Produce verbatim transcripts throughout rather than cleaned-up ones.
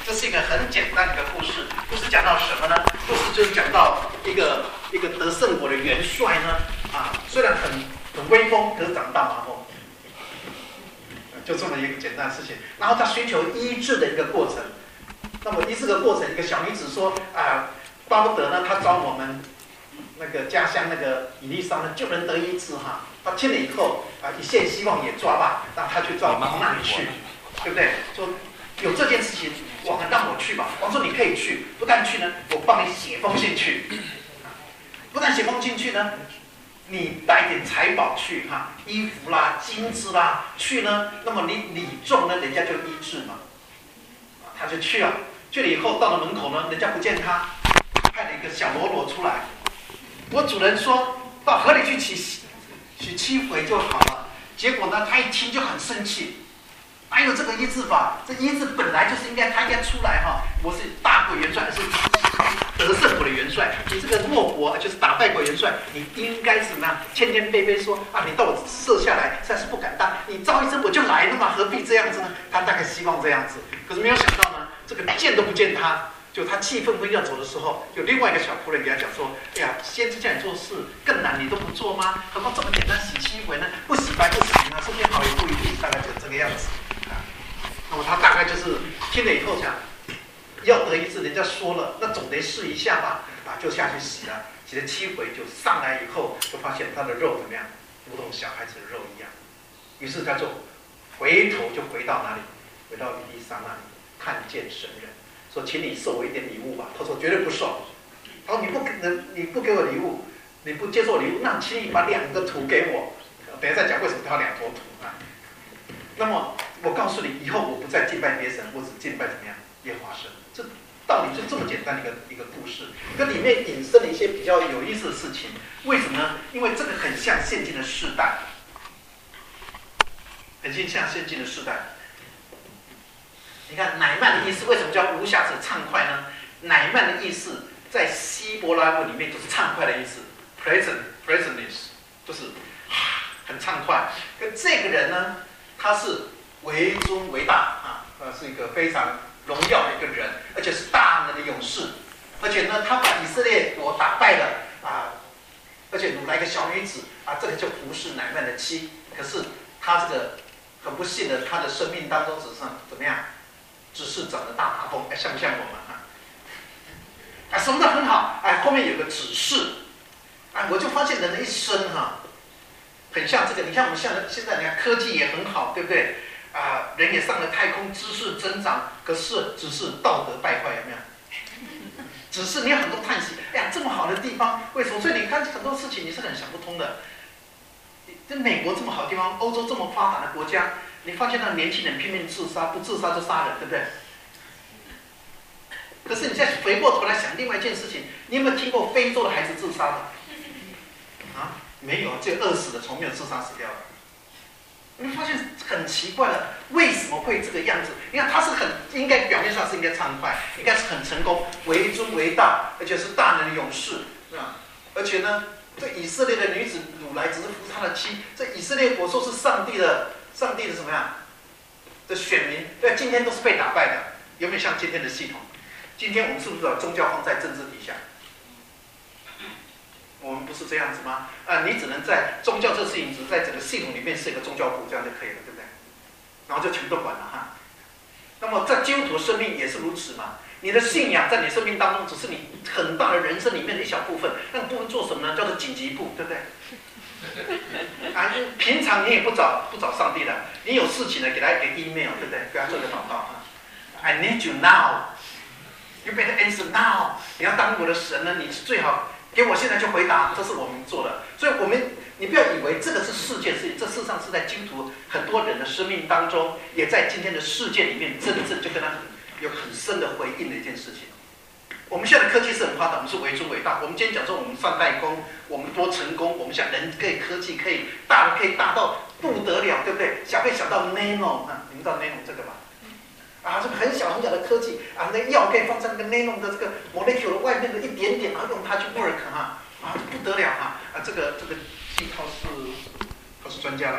这是一个很简单的一个故事。故事讲到什么呢？故事就是讲到一个一个得胜国的元帅呢，啊，虽然很很威风，可是长大麻风，就这么一个简单的事情。然后他寻求医治的一个过程。那么医治的过程，一个小女子说啊，巴不得呢，他找我们那个家乡那个以利沙呢，就能得医治哈。他听了以后啊，一线希望也抓吧，让他去抓往那里去，对不对？说有这件事情，王让我去吧。王说你可以去，不但去呢，我帮你写封信去。不但写封信去呢，你带点财宝去哈，衣服啦、金子啦，去呢，那么你礼重呢，人家就医治嘛。他就去了，去了以后到了门口呢，人家不见他，派了一个小喽啰出来。我主人说到河里去洗洗七回就好了。结果呢，他一听就很生气。哪有这个医治法？这医治本来就是应该他应该出来哈。我是大国元帅，是得胜国的元帅。你这个弱国就是打败国元帅，你应该是什么样？谦谦卑卑说啊，你到我射下来，实在是不敢当。你招一声我就来了嘛，何必这样子呢？他大概希望这样子，可是没有想到呢，这个见都不见他。就他气愤愤要走的时候，有另外一个小仆人给他讲说：“哎呀，先知叫你做事更难，你都不做吗？何况这么简单洗七回呢？不洗白不行啊，身体好也不一定。”大概就这个样子啊。那么他大概就是听了以后讲，要得医治，人家说了，那总得试一下吧。啊，就下去洗了，洗了七回，就上来以后，就发现他的肉怎么样，如同小孩子的肉一样。于是他就回头就回到哪里？回到以利沙那里，看见神人。说，请你受我一点礼物吧。他说绝对不受。他说你不能，你不给我礼物，你不接受礼物，那请你把两个土给我。等一下再讲为什么他要两坨土啊。那么我告诉你，以后我不再敬拜别神，我只敬拜怎么样耶和华神。这道理就这么简单的一个一个故事，这里面引申了一些比较有意思的事情。为什么呢？因为这个很像现今的世代，很像现今的世代。你看乃曼的意思，为什么叫无瑕者畅快呢？乃曼的意思在希伯来文里面就是畅快的意思 ，pleasant pleasantness， 就是很畅快。跟这个人呢，他是为尊为大啊，呃，是一个非常荣耀的一个人，而且是大能的勇士。而且呢，他把以色列国打败了啊，而且掳来一个小女子啊，这个就服侍乃曼的妻。可是他这个很不幸的，他的生命当中只剩怎么样？只是长了大麻风，哎，像不像我们啊？啊，什么都很好，哎，后面有个指示，哎，我就发现人的一生哈、啊，很像这个。你看我们现在现在你看科技也很好，对不对？啊，人也上了太空，知识增长，可是只是道德败坏，有没有？只是你有很多叹息，哎呀，这么好的地方，为什么？所以你看很多事情你是很想不通的。这美国这么好的地方，欧洲这么发达的国家。你发现那年轻人拼命自杀，不自杀就杀人，对不对？可是你再回过头来想另外一件事情，你有没有听过非洲的孩子自杀的？啊，没有，只有饿死的，从没有自杀死掉的。你发现很奇怪了，为什么会这个样子？你看他是很应该表面上是应该畅快，应该是很成功，为尊为大，而且是大能的勇士，啊，而且呢，这以色列的女子掳来只是服他的妻，这以色列国说是上帝的。上帝的什么样的选民？对，今天都是被打败的，有没有像今天的系统？今天我们是不是把宗教放在政治底下？我们不是这样子吗？啊，你只能在宗教这事情，只在整个系统里面设一个宗教部，这样就可以了，对不对？然后就全部都管了哈。那么在基督徒生命也是如此嘛？你的信仰在你生命当中，只是你很大的人生里面的一小部分。那个部分做什么呢？叫做紧急部，对不对？啊，平常你也不找不找上帝的，你有事情呢，给他一个 email， 对不对？给他做个祷告啊。I need you now. You better answer now. 你要当我的神呢，你最好给我现在就回答，这是我们做的。所以我们，你不要以为这个是世界事情，这事实上是在基督徒很多人的生命当中，也在今天的世界里面，真正就跟他很有很深的回应的一件事情。我们现在的科技是很发达，我们是为尊为大。我们今天讲说我们上太空，我们多成功，我们像人可以科技可以大，可以大到不得了，对不对？小可以小到 nano 啊，你们知道 nano 这个吧？啊，这个很小很小的科技啊，那药可以放在那个 nano 的这个 molecule 的外面的一点点，然后用它去 work 哈，啊，不得了哈！啊，这个这个季涛是他是专家了哈，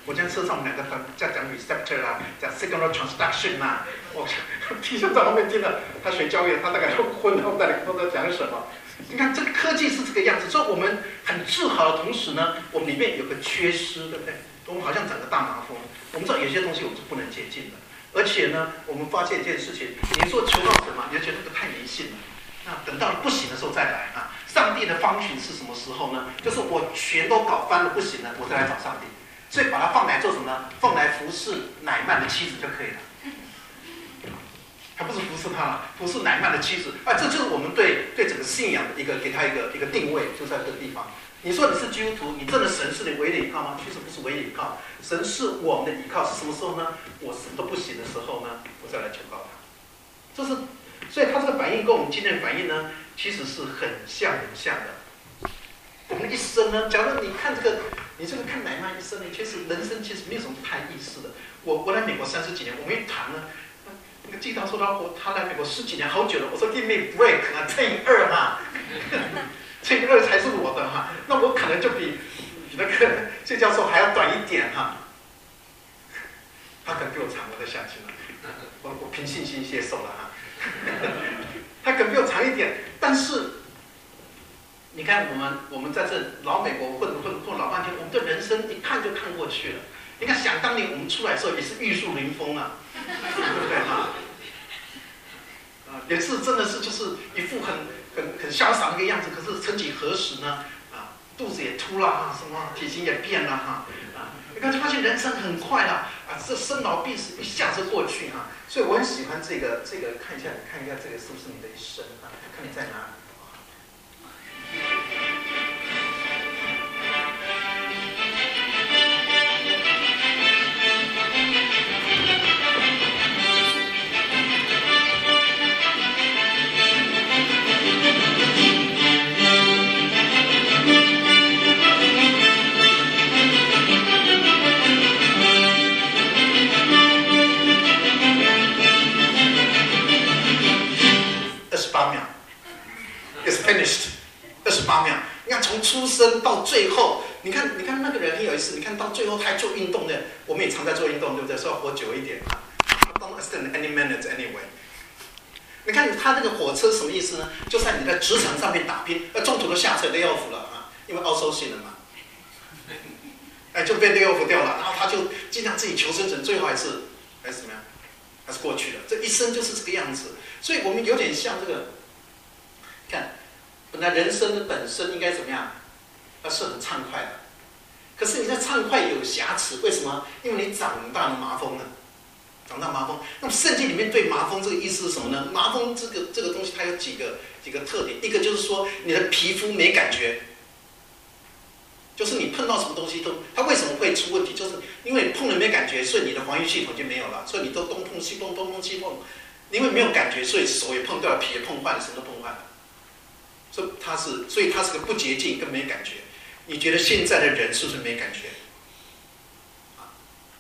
我今天车上我们两个在讲 receptor 啊，讲 signal transduction 啊，我弟兄在后面听了，他学教育，他大概都昏了，到底不知道讲什么。你看这个科技是这个样子，所以我们很自豪的同时呢，我们里面有个缺失，对不对？我们好像整个大麻风，我们知道有些东西我们是不能接近的，而且呢，我们发现一件事情，你说求告神嘛，你就觉得这个太迷信了。那等到不行的时候再来啊！上帝的方寻是什么时候呢？就是我全都搞翻了不行了，我再来找上帝。所以把它放来做什么呢？放来服侍乃曼的妻子就可以了。还不是服侍他了，服侍乃曼的妻子。啊，这就是我们对对整个信仰的一个给他一个一个定位，就在这个地方。你说你是基督徒，你真的神是你唯一的依靠吗？其实不是唯一的依靠，神是我们的依靠。是什么时候呢？我什么都不行的时候呢，我再来求告他。这是，所以他这个反应跟我们今天的反应呢，其实是很像很像的。我们一生呢，假如你看这个，你这个看乃曼一生呢，其实人生其实没有什么太意思的。我我来美国三十几年，我们一谈呢。那个季涛说他他来美国十几年好久了，我说 give me break 啊，乘以二哈，乘以二才是我的哈，那我可能就比比那个谢教授还要短一点哈，他可能比我长，我在相信了，我我凭信心接受了哈，他可能比我长一点，但是你看我们我们在这老美国混混混老半天，我们的人生一看就看过去了。你看，想当年我们出来的时候也是玉树临风啊，对不对哈？啊，也是真的是就是一副很很很潇洒那个样子。可是曾几何时呢？啊，肚子也凸了哈，什么体型也变了哈，啊，你看就发现人生很快了啊，这生老病死一下子过去哈。所以我很喜欢这个这个，看一下看一下这个是不是你的一生啊？看你在哪里。finished， 二十八秒。你看从出生到最后，你看你看那个人很有意思，你看到最后他还做运动的，我们也常在做运动，对不对？说要活久一点啊 ，Don't extend any minutes anyway。你看他那个火车什么意思呢？就在你在职场上面打拼，呃，中途都下车 lay off 了啊，因为 outsourcing 了嘛，哎，就被 lay off 掉了，然后他就尽量自己求生存，最后还是还是怎么样？还是过去了。这一生就是这个样子，所以我们有点像这个，看。本来人生的本身应该怎么样？要是很畅快的，可是你在畅快有瑕疵，为什么？因为你长大了麻风了，长大麻风。那么圣经里面对麻风这个意思是什么呢？麻风这个这个东西它有几个几个特点，一个就是说你的皮肤没感觉，就是你碰到什么东西都，它为什么会出问题？就是因为碰了没感觉，所以你的防御系统就没有了，所以你都东碰西碰，东碰西碰，因为没有感觉，所以手也碰掉了，皮也碰坏了，什么都碰坏了。所以它是，所以它是个不洁净，更没感觉。你觉得现在的人是不是没感觉？啊，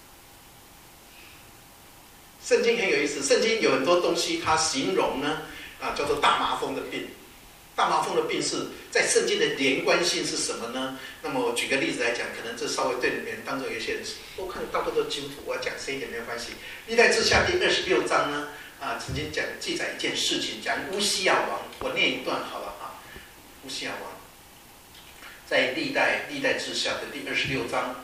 圣经很有意思，圣经有很多东西，它形容呢，啊，叫做大麻风的病。大麻风的病是在圣经的连贯性是什么呢？那么我举个例子来讲，可能这稍微对你们当中有一些人，我看大多都基督徒，我要讲深一点没有关系。历代志下第二十六章呢，啊，曾经讲记载一件事情，讲乌西亚王，我念一段好了。乌西亚王在历代历代志下的第二十六章。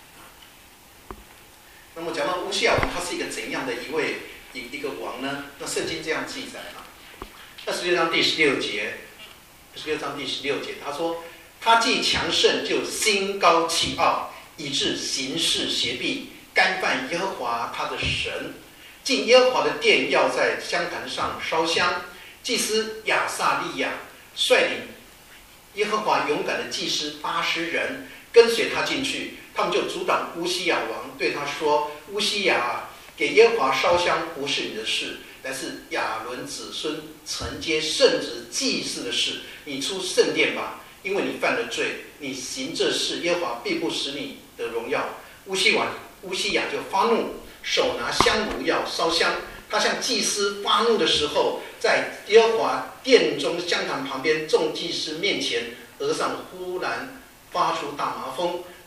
那么讲到乌西亚王，他是一个怎样的一位一一个王呢？那圣经这样记载啊，二十六章第十六节，二十六章第十六节，他说：“他既强盛，就心高气傲，以致行事邪僻，干犯耶和华他的神。进耶和华的殿，要在香坛上烧香。祭司亚撒利亚率领耶和华勇敢的祭司八十人跟随他进去，他们就阻挡乌西亚王，对他说：“乌西亚，给耶和华烧香不是你的事，乃是亚伦子孙承接圣职祭祀的事。你出圣殿吧，因为你犯了罪，你行这事，耶和华必不使你得荣耀。”乌西亚乌西亚就发怒，手拿香炉要烧香。他向祭司发怒的时候，在耶和华殿中香坛旁边众祭司面前，额上忽然发出大麻风，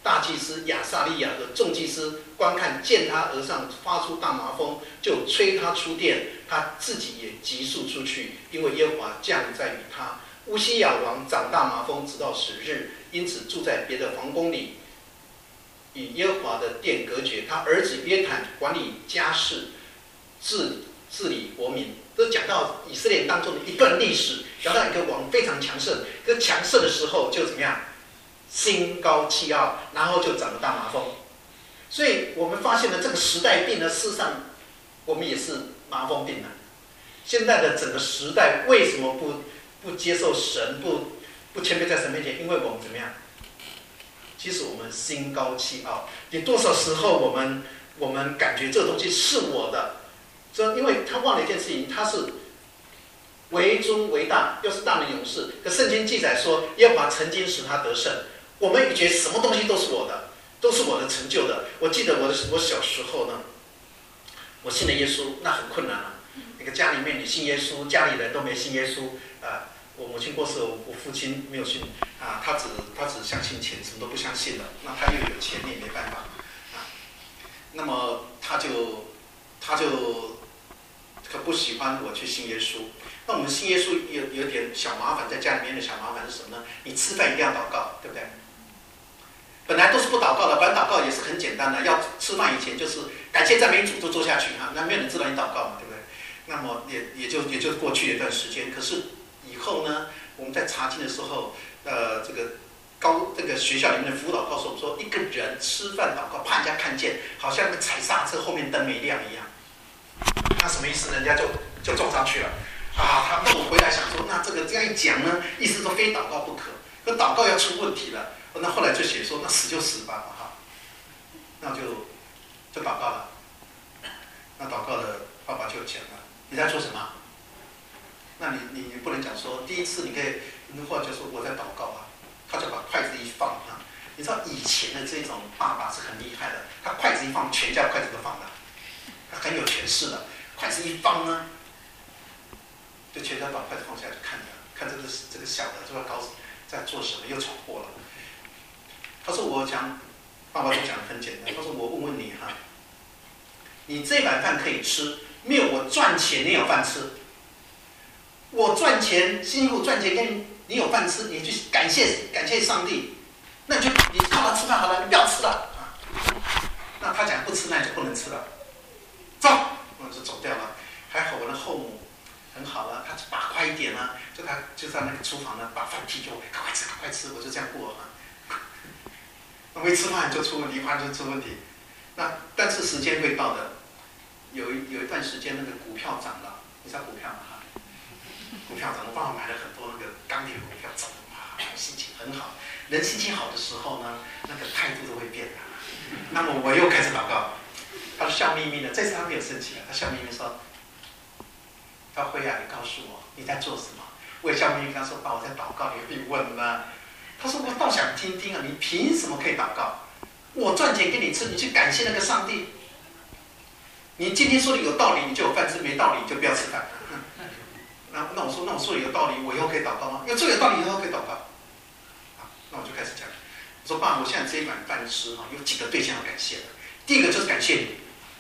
大祭司亚撒利亚和众祭司观看，见他额上发出大麻风，就催他出殿，他自己也急速出去，因为耶和华降在于他。乌西雅王长大麻风，直到死日，因此住在别的皇宫里，与耶和华的殿隔绝。他儿子约坦管理家事，治治理国民。这讲到以色列当中的一段历史，讲到一个王非常强盛，可强盛的时候就怎么样？心高气傲，然后就长了大麻风。所以我们发现了这个时代病呢，事实上我们也是麻风病了。现在的整个时代为什么不不接受神，不不谦卑在神面前？因为我们怎么样？其实我们心高气傲，有多少时候我们我们感觉这个东西是我的？这因为他忘了一件事情，他是为尊为大，又是大能勇士。可圣经记载说，耶和华曾经使他得胜。我们也觉得什么东西都是我的，都是我的成就的。我记得我的我小时候呢，我信了耶稣，那很困难啊。那个家里面你信耶稣，家里人都没信耶稣啊。我母亲过世，我我父亲没有信啊，他只他只相信钱，什么都不相信了。那他又有钱，你也没办法啊。那么他就他就可不喜欢我去信耶稣。那我们信耶稣有有点小麻烦，在家里面的小麻烦是什么呢？你吃饭一定要祷告，对不对？本来都是不祷告的，本来祷告也是很简单的，要吃饭以前就是感谢赞美主，就坐下去哈，那没有人知道你祷告嘛，对不对？那么也也就也就过去了一段时间。可是以后呢，我们在查经的时候，呃，这个高这个学校里面的辅导告诉我们说，一个人吃饭祷告，怕人家看见，好像那个踩刹车后面灯没亮一样。那什么意思？人家就就撞上去了。啊，他那我回来想说，那这个这样一讲呢，意思说非祷告不可，那祷告要出问题了。那后来就写说，那死就死吧，哈，那就就祷告了。那祷告的爸爸就讲了，你在做什么？那你你你不能讲说第一次你可以，或者就说我在祷告啊，他就把筷子一放啊。你知道以前的这种爸爸是很厉害的，他筷子一放，全家筷子都放了，他很有权势的。筷子一放呢，就全家把筷子放下去看着，看这个这个小的就要搞在做什么，又闯祸了。他说我讲，爸爸就讲得很简单。他说我问问你哈，你这碗饭可以吃，没有我赚钱，你有饭吃。我赚钱辛苦赚钱，跟你你有饭吃，你去感谢感谢上帝，那你就你靠他吃饭好了，你不要吃了啊。那他讲不吃，那你就不能吃了，走，我就走掉了。还好我的后母很好了，他把快一点啊，就他就在那个厨房呢，把饭递给我，赶快吃，赶快吃，我就这样过啊。那没吃饭就出问题，饭就出问题。那但是时间会到的，有一有一段时间那个股票涨了，你知道股票吗？哈，股票涨，我帮我买了很多那个钢铁股票涨，哇，心情很好。人心情好的时候呢，那个态度都会变的。那么我又开始祷告，他笑眯眯的，这次他没有生气了，他笑眯眯说。他说：“辉啊，你告诉我你在做什么？”我也笑眯眯跟他说：“爸，我在祷告，你何必问呢？”他说：“我倒想听听啊，你凭什么可以祷告？我赚钱给你吃，你去感谢那个上帝。你今天说的有道理，你就有饭吃；没道理，你就不要吃饭。那那我说，那我说的有道理，我以后可以祷告吗？要这有道理，以后可以祷告。好，那我就开始讲。我说：爸，我现在这一碗饭吃哈，有几个对象要感谢的。第一个就是感谢你。”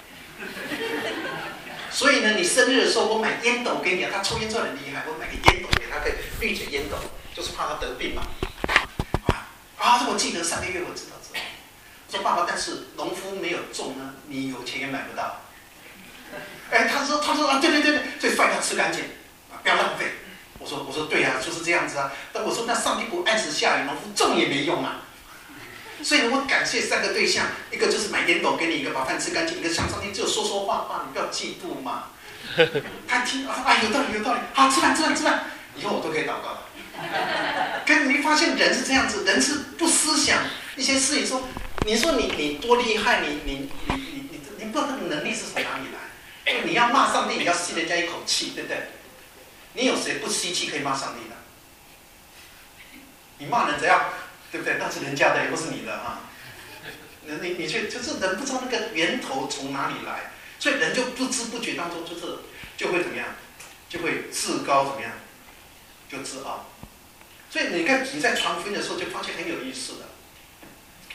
所以呢，你生日的时候，我买烟斗给你啊。他抽烟抽很厉害，我买个烟斗给他，可以滤嘴烟斗，就是怕他得病嘛。啊啊！这我记得上个月我知道知道。我说爸爸，但是农夫没有种呢，你有钱也买不到。哎，他说他说啊，对对对对，所以饭要吃干净啊，不要浪费。我说我说对啊，就是这样子啊。但我说那上帝不按时下雨，农夫种也没用啊。所以呢，我感谢三个对象，一个就是买烟斗给你，一个把饭吃干净，一个向上帝只有说说话话，你不要嫉妒嘛。他听啊，有道理有道理，好吃饭吃饭吃饭，以后我都可以祷告了。可你没发现人是这样子，人是不思想一些事情说，你说你你多厉害，你你你你你你不知道那个能力是从哪里来？因为你要骂上帝，你要吸人家一口气，对不对？你有谁不吸气可以骂上帝的？你骂人怎样？对不对？那是人家的，也不是你的哈。你你却就是人不知道那个源头从哪里来，所以人就不知不觉当中就是就会怎么样，就会自高怎么样，就自傲。所以你看你在传福音的时候就发现很有意思的。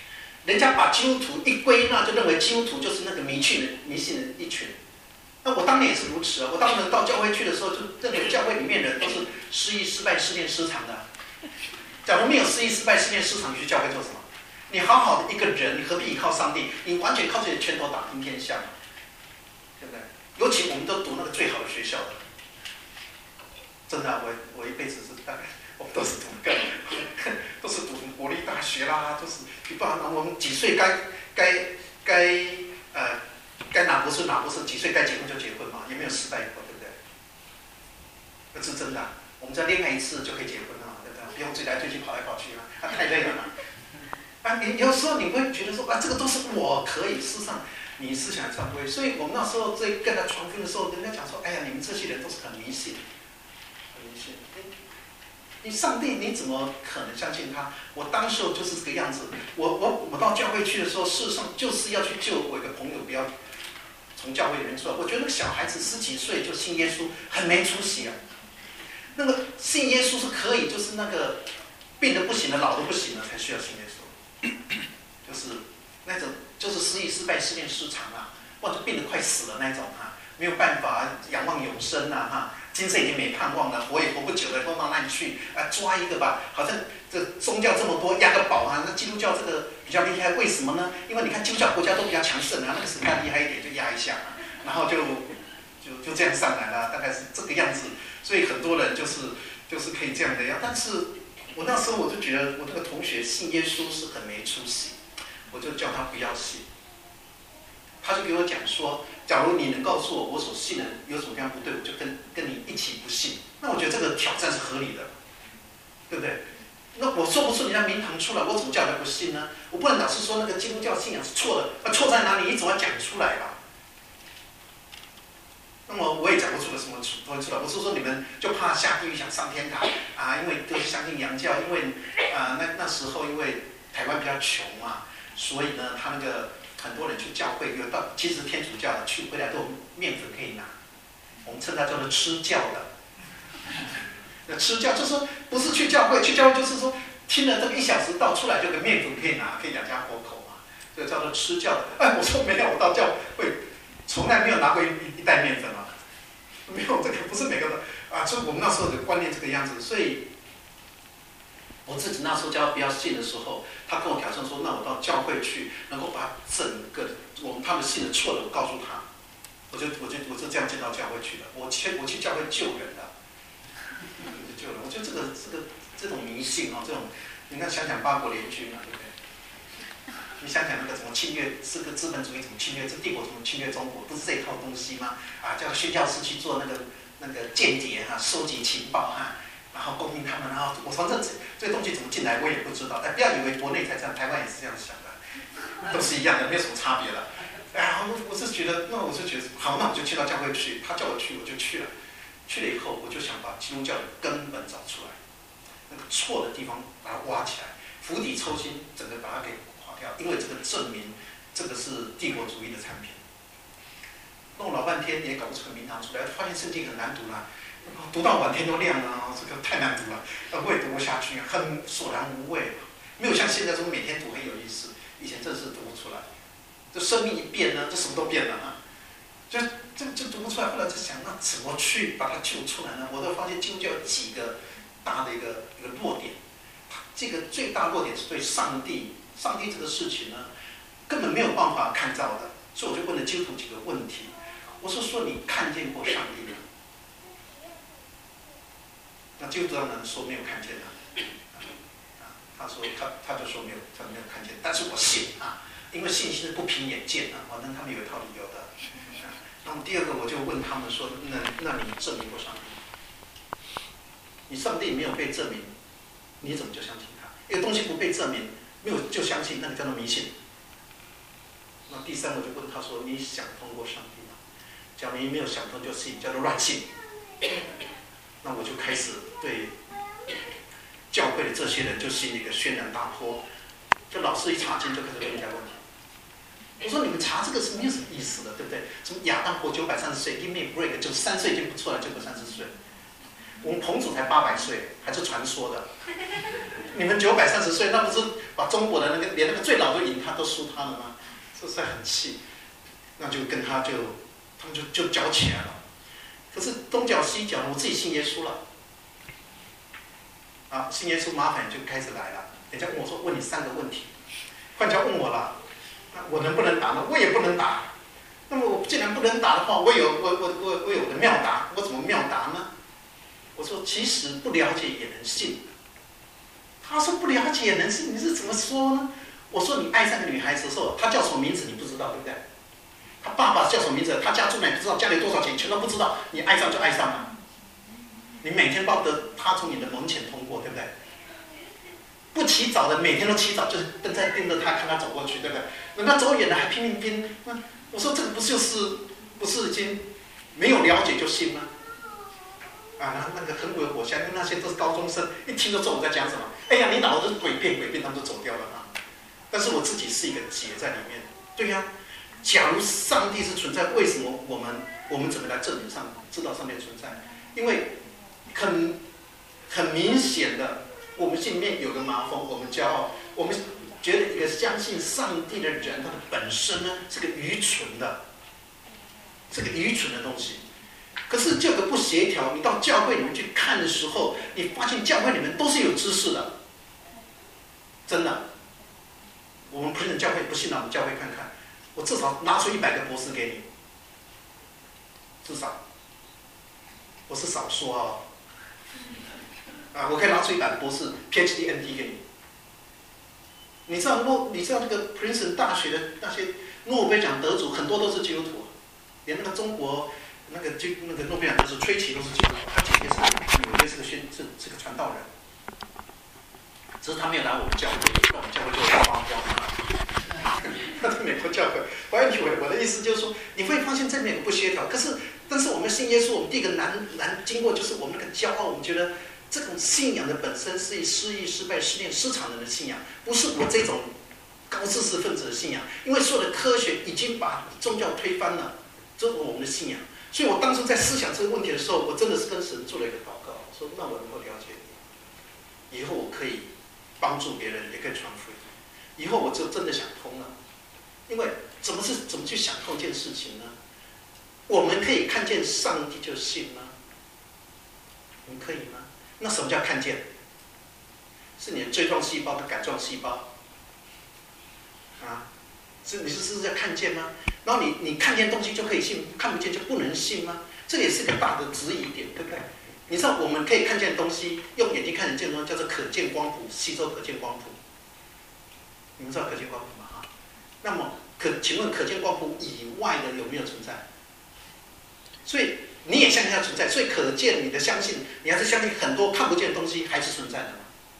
人家把基督徒一归纳，就认为基督徒就是那个迷信的迷信的一群。那我当年也是如此啊！我当年到教会去的时候，就认为教会里面人都是失意、失败、失恋、失常的。假如没有失意、失败、失恋、失常，你去教会做什么？你好好的一个人，你何必依靠上帝？你完全靠自己的拳头打拼天下嘛，对不对？尤其我们都读那个最好的学校的，真的、啊，我我一辈子是大概我们都是读个，都是读国立大学啦，都是你不然我们几岁该该该呃该拿博士拿博士，几岁该结婚就结婚嘛，也没有失败过，对不对？那是真的、啊，我们只要恋爱一次就可以结婚了，对不对？不用追来追去跑来跑去啊，啊太累了嘛。啊，你有时候你会觉得说啊，这个都是我可以，事实上你思想上不会。所以我们那时候在跟他传福音的时候，人家讲说，哎呀，你们这些人都是很迷信，很迷信。你上帝你怎么可能相信他？我当时候就是这个样子。我我我到教会去的时候，事实上就是要去救我一个朋友，不要从教会里面出来。我觉得那个小孩子十几岁就信耶稣，很没出息啊。那个信耶稣是可以，就是那个病得不行了、老得不行了才需要信耶稣。就是那种，就是失意、失败、失恋、失常啊，或者病得快死了那种哈、啊，没有办法仰望永生啊哈，今生已经没盼望了，活也活不久了，弄到那里去啊，抓一个吧，好像这宗教这么多，压个宝啊，那基督教这个比较厉害，为什么呢？因为你看基督教国家都比较强盛啊，那个谁看厉害一点就压一下，然后就就就这样上来了，大概是这个样子，所以很多人就是就是可以这样的样，但是。我那时候我就觉得我那个同学信耶稣是很没出息，我就叫他不要信。他就给我讲说，假如你能告诉我我所信的有什么地方不对，我就跟跟你一起不信。那我觉得这个挑战是合理的，对不对？那我说不出人家名堂出来，我怎么叫他不信呢？我不能老是说那个基督教信仰是错的，那错在哪里？你总要讲出来吧。那么我也讲不出个什么东西出来，我是说你们就怕下地狱想上天堂啊，因为都是相信洋教，因为啊、呃、那那时候因为台湾比较穷嘛，所以呢他那个很多人去教会，有到其实天主教的去回来都有面粉可以拿，我们称它叫做吃教的。那吃教就是说不是去教会，去教会就是说听了这个一小时到出来就有面粉可以拿，可以养家活口嘛，这个叫做吃教的。哎，我说没有，我到教会从来没有拿过一一袋面粉啊。没有这个不是每个人啊，所以我们那时候的观念这个样子，所以我自己那时候叫他不要信的时候，他跟我挑战说，那我到教会去，能够把整个我们他们信的错的我告诉他，我就我就我就这样进到教会去了，我去我去教会救人了，救人，我觉得这个这个这种迷信啊，这种你看想想八国联军啊，对不对？你想想那个什么侵略，这个资本主义怎么侵略，这帝国怎么侵略中国，不是这一套东西吗？啊，叫宣教士去做那个那个间谍哈、啊，收集情报哈、啊，然后供应他们，然后我反正这这个东西怎么进来我也不知道，但不要以为国内才这样，台湾也是这样想的，都是一样的，没有什么差别的。哎，我我是觉得，那我是觉得好，那我就去到教会去，他叫我去我就去了，去了以后我就想把基督教的根本找出来，那个错的地方把它挖起来，釜底抽薪，整个把它给。因为这个证明这个是帝国主义的产品，弄老半天也搞不出个名堂出来，发现圣经很难读了，读到晚天都亮了，这个太难读了，我也读不下去，很索然无味，没有像现在这种每天读很有意思，以前真是读不出来。这生命一变呢，这什么都变了啊，就这就读不出来。后来就想，那怎么去把它救出来呢？我都发现基督教有几个大的一个一个弱点，这个最大弱点是对上帝。上帝这个事情呢，根本没有办法看到的，所以我就问了基督徒几个问题。我是说，你看见过上帝吗？那基督徒当然说没有看见啊。啊，他说他他就说没有，他没有看见，但是我信啊，因为信心是不凭眼见啊，反正他们有一套理由的。啊，那么第二个我就问他们说，那那你证明过上帝？你上帝没有被证明，你怎么就相信他？一个东西不被证明。没有就相信，那个叫做迷信。那第三，我就问他说：“你想通过上帝吗？”假如你没有想通就信，叫做乱信。那我就开始对教会的这些人就兴一个轩然大波，就老师一查经就开始问人家问题。我说你们查这个是没有什么意思的，对不对？什么亚当活九百三十岁 ，give me a break， 就三岁已经不错了，就个三十岁。 我们彭祖才八百岁，还是传说的。你们九百三十岁，那不是把中国的那个连那个最老的赢他都输他了吗？这是很气，那就跟他就他们就就搅起来了。可是东搅西搅，我自己信耶稣了。啊，信耶稣麻烦就开始来了。人家问我说：“问你三个问题。”换家问我了，那我能不能答呢？我也不能答。那么我既然不能答的话，我有我我我我有我的妙答，我怎么妙答呢？我说其实不了解也能信。他说不了解也能信，你是怎么说呢？我说你爱上个女孩子的时候，她叫什么名字你不知道，对不对？她爸爸叫什么名字？她家住哪不知道，家里多少钱全都不知道，你爱上就爱上了。你每天抱得她从你的门前通过，对不对？不起早的每天都起早，就是瞪在盯着她看她走过去，对不对？人家走远了还拼命跟，那我说这个不就是不是已经没有了解就信吗？啊，然后那个很鬼火香，因为那些都是高中生，一听就知道我在讲什么。哎呀，你脑子是诡辩诡辩，他们就走掉了啊。但是我自己是一个结在里面。对呀、啊，假如上帝是存在，为什么我们我们怎么来证明上知道上帝存在？因为很很明显的，我们心里面有个麻风，我们骄傲，我们觉得一个相信上帝的人，他的本身呢是个愚蠢的，是个愚蠢的东西。可是这个不协调，你到教会里面去看的时候，你发现教会里面都是有知识的，真的。我们不信教会，不信了，我们教会看看，我至少拿出一百个博士给你，至少，我是少说哦。啊，我可以拿出一百个博士 P H D、N D 给你。你知道诺，你知道那个 Princeton 大学的那些诺贝尔奖得主，很多都是基督徒，连那个中国。那个就那个诺贝尔奖得主崔琦都是基督徒，他姐姐是纽约是个宣是是个传道人，只是他没有来我们教会，我们教会就花掉他。他在美国教会，我我的意思就是说，你会发现这边有不协调。可是，但是我们信耶稣，我们第一个难难经过就是我们那个骄傲，我们觉得这种信仰的本身是以失意、失败、失恋、失常人的信仰，不是我这种高知识分子的信仰。因为所有的科学已经把宗教推翻了，这是我们的信仰。所以我当初在思想这个问题的时候，我真的是跟神做了一个祷告，我说：那我能够了解你，以后我可以帮助别人，也可以传福音。以后我就真的想通了，因为怎么是怎么去想通一件事情呢？我们可以看见上帝就信吗？我们可以吗？那什么叫看见？是你的锥状细胞跟杆状细胞啊？是你是是在看见吗？然后你你看见东西就可以信，看不见就不能信吗？这也是个大的质疑点，对不对？你知道我们可以看见东西，用眼睛看得见的东西叫做可见光谱，吸收可见光谱。你们知道可见光谱吗？哈，那么可请问可见光谱以外的有没有存在？所以你也相信它存在，所以可见你的相信，你还是相信很多看不见的东西还是存在的嘛？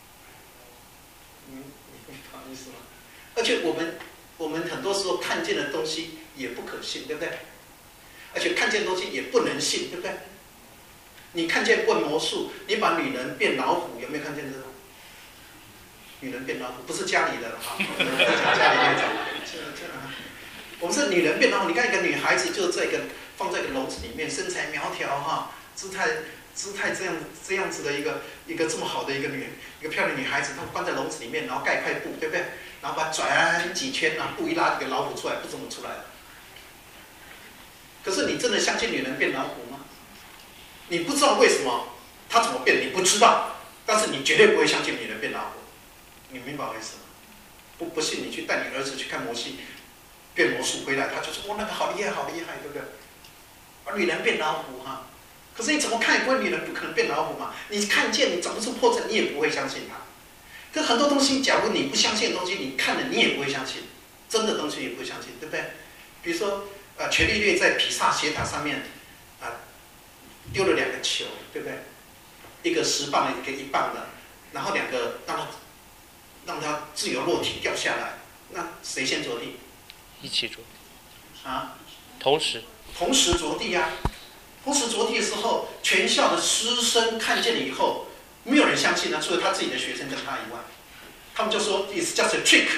嗯，你懂意思吗？而且我们。我们很多时候看见的东西也不可信，对不对？而且看见的东西也不能信，对不对？你看见过魔术，你把女人变老虎，有没有看见这种？女人变老虎不是家里的哈，家里那种。我们是女人变老虎，你看一个女孩子就在一个放在一个笼子里面，身材苗条哈，姿态姿态这样这样子的一个一个这么好的一个女一个漂亮女孩子，她关在笼子里面，然后盖块布，对不对？然后把它转几圈啊，布一拉，这个老虎出来，不怎么出来了。可是你真的相信女人变老虎吗？你不知道为什么她怎么变，你不知道，但是你绝对不会相信女人变老虎。你明白我意思吗？不不信你去带你儿子去看魔戏，变魔术回来，他就说：“哇，那个好厉害，好厉害，对不对？”而女人变老虎哈，可是你怎么看也不会，女人不可能变老虎嘛。你看见你找不出破绽，你也不会相信她。可很多东西，假如你不相信的东西，你看了你也不会相信，真的东西也不会相信，对不对？比如说，呃，伽利略在比萨斜塔上面，啊、呃，丢了两个球，对不对？一个十磅的，一个一磅的，然后两个让它让它自由落体掉下来，那谁先着地？ 一起着地。 啊？ 同时。 同时着地呀、啊！同时着地的时候，全校的师生看见了以后。没有人相信他，除了他自己的学生跟他以外，他们就说 "It's just a trick"，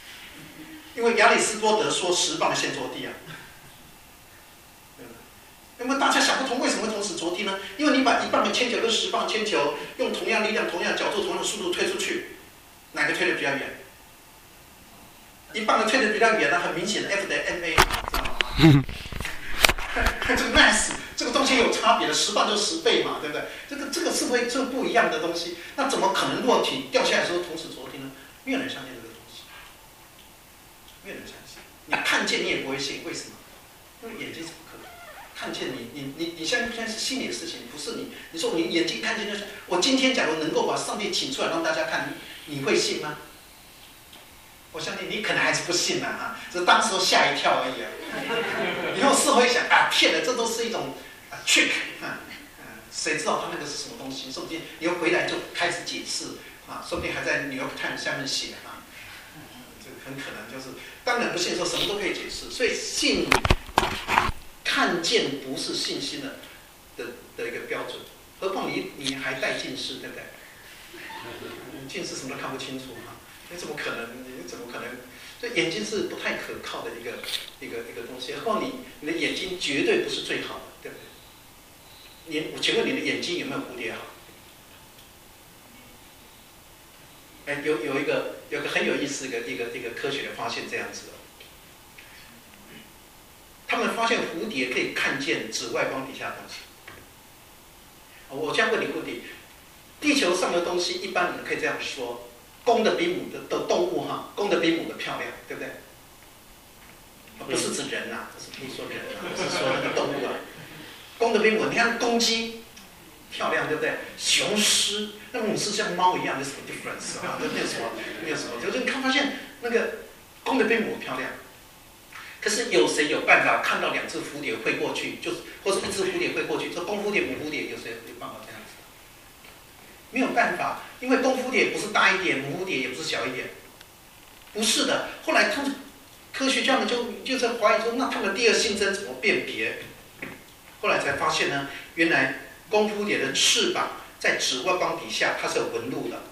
因为亚里士多德说十磅先着地啊。 那么大家想不通为什么会同时着地呢？因为你把一磅的铅球跟十磅铅球用同样力量、同样角度、同样的速度推出去，哪个推得比较远？一磅的推得比较远呢，很明显的 F 等于 ma， 知道吗？这个 mass 这个东西有差别的，十磅就十倍嘛，对不对？这个这个是会这个不一样的东西，那怎么可能落体掉下来的时候同时着地呢？没有人相信这个东西，没有人相信。你看见你也不会信，为什么？因为眼睛怎么可能看见你？你你你相信不相信是心里的事情，不是你。你说你眼睛看见就是，我今天假如能够把上帝请出来让大家看，你你会信吗？我相信你可能还是不信啊，哈，只是当时吓一跳而已啊。以后事后一想啊，骗的，这都是一种 trick 啊，谁知道他那个是什么东西？说不定你又回来就开始解释啊，说不定还在《New York Times》下面写啊，这很可能就是，当然不信说什么都可以解释，所以信看见不是信心的的的一个标准，何况你你还带近视，对不对？近视什么都看不清楚啊，你怎么可能？你怎么可能？所以眼睛是不太可靠的一个一个一个东西，何况你你的眼睛绝对不是最好的，对不对？你我请问你的眼睛有没有蝴蝶好？哎，有有一个有个很有意思的一个一个一个科学的发现，这样子的，他们发现蝴蝶可以看见紫外光底下的东西。我这样问你问题：地球上的东西，一般人可以这样说。公的比母的的动物哈，公的比母的漂亮，对不对？不是指人呐、啊，这是可以说人啊，不是说那个动物啊。公的比母，你看公鸡漂亮，对不对？雄狮，那母狮像猫一样，有什么 difference 啊？这没有什么，没有什么，就是你看发现那个公的比母漂亮。可是有谁有办法看到两只蝴蝶飞过去，就是或者一只蝴蝶飞过去，这公蝴蝶、母蝴蝶有谁有办法这样子？没有办法。因为公蝴蝶不是大一点，母蝴蝶也不是小一点，不是的。后来他们科学家们就就在怀疑说，那他们第二性征怎么辨别？后来才发现呢，原来公蝴蝶的翅膀在紫外光底下它是有纹路的，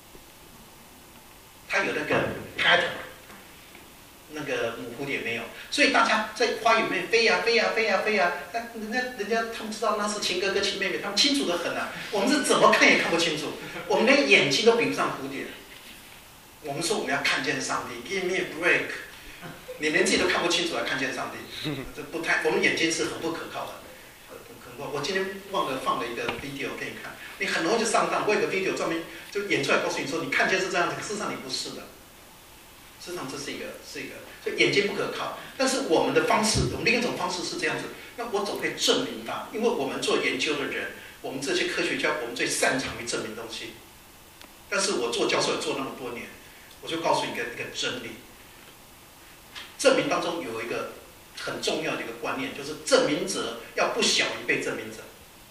它有那个 pattern， 那个母蝴蝶没有。所以大家在花园里面飞呀、啊、飞呀、啊、飞呀、啊、飞呀、啊，那人家人家他们知道那是亲哥哥亲妹妹，他们清楚得很啊。我们是怎么看也看不清楚。我们连眼睛都比不上蝴蝶。我们说我们要看见上帝 ，Give me a break。你连自己都看不清楚，还看见上帝，这不太，我们眼睛是很不可靠的。我今天忘了放了一个 video 给你看，你很容易就上当。我有个 video 专门就演出来告诉你说，你看见是这样子，事实上你不是的。事实上这是一个是一个，所以眼睛不可靠。但是我们的方式，我们另一种方式是这样子，那我总可以证明它，因为我们做研究的人。我们这些科学家，我们最擅长于证明东西。但是我做教授也做那么多年，我就告诉你一个一个真理：证明当中有一个很重要的一个观念，就是证明者要不小于被证明者。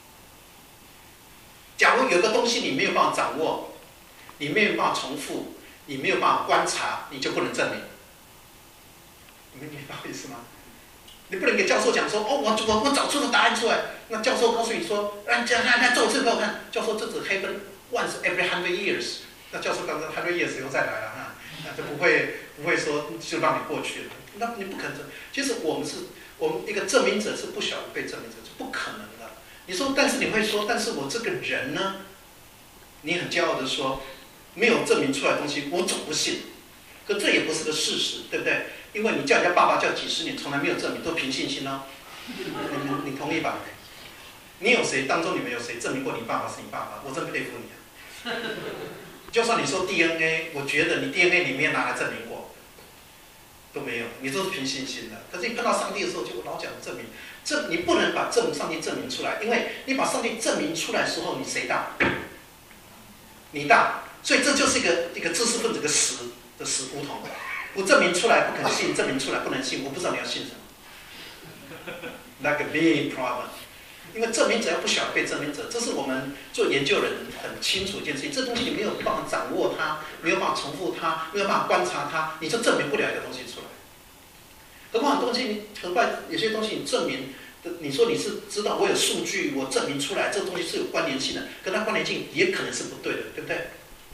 假如有个东西你没有办法掌握，你没有办法重复，你没有办法观察，你就不能证明。你们明白我意思吗？你不能给教授讲说，哦，我我我找出个答案出来。那教授告诉你说，来来来，做这个给我看。教授这只 happen once every hundred years。那教授刚刚 hundred years 又再来了哈，那就不会不会说就让你过去了。那你不可能。其实我们是，我们一个证明者是不小于被证明者，是不可能的。你说，但是你会说，但是我这个人呢？你很骄傲的说，没有证明出来的东西，我总不信。可这也不是个事实，对不对？因为你叫人家爸爸叫几十年，从来没有证明，都凭信心哦。你你同意吧？你有谁当中你们有谁证明过你爸爸是你爸爸？我真佩服你啊！就算你说 D N A， 我觉得你 D N A 里面拿来证明过，都没有，你都是凭信心的。可是你碰到上帝的时候，就老讲证明，这你不能把证上帝证明出来，因为你把上帝证明出来的时候，你谁大？你大，所以这就是一个一个知识分子的死的死胡同。不证明出来不肯信，证明出来不能信，我不知道你要信什么。Like a big problem， 因为证明者要不小于被证明者，这是我们做研究人很清楚一件事情。这东西你没有办法掌握它，没有办法重复它，没有办法观察它，你就证明不了一个东西出来。何况东西，何况有些东西你证明，你说你是知道我有数据，我证明出来这个东西是有关联性的，跟它关联性也可能是不对的，对不对？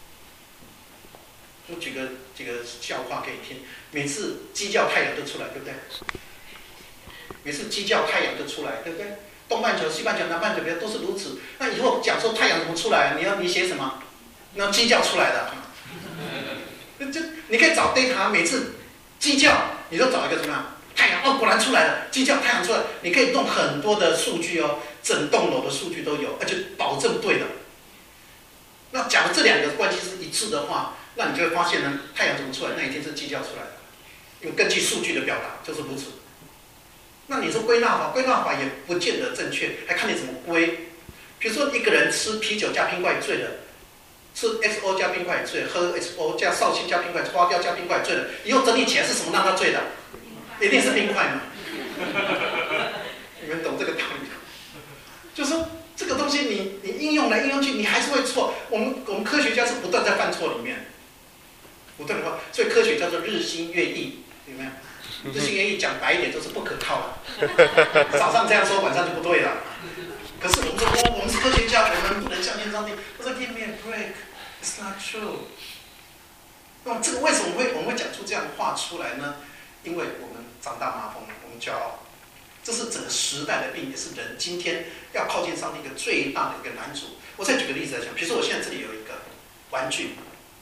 我举个几个笑话给你听，每次鸡叫太阳都出来，对不对？ 每次鸡叫太阳就出来，对不对？东半球、西半球、南半球都是如此。那以后讲说太阳怎么出来，你要你写什么？那鸡叫出来的。就你可以找 data， 每次鸡叫，你就找一个怎么样？太阳哦，果然出来了，鸡叫，太阳出来，你可以弄很多的数据哦，整栋楼的数据都有，而且保证对的。那假如这两个关系是一致的话，那你就会发现呢，太阳怎么出来，那一定是鸡叫出来的，因为根据数据的表达就是如此。那你说归纳法，归纳法也不见得正确，还看你怎么归。比如说一个人吃啤酒加冰块醉了。吃 X O 加冰块醉，喝 X O 加绍兴加冰块，花雕加冰块醉了，以后整理起来是什么让他醉的？一定是冰块嘛。你们懂这个道理？就是说这个东西你你应用来应用去，你还是会错。我们我们科学家是不断在犯错里面，不断的话，所以科学叫做日新月异，有没有？日新月异讲白一点就是不可靠了。早上这样说，晚上就不对了。可是我们说，哦，我们是科学家，我们不能相信上帝。我说 ，Give me a break, it's not true。那么这个为什么会我们会讲出这样的话出来呢？因为我们长大麻风，我们骄傲，这是整个时代的病，也是人今天要靠近上帝一个最大的一个难处。我再举个例子来讲，比如说我现在这里有一个玩具，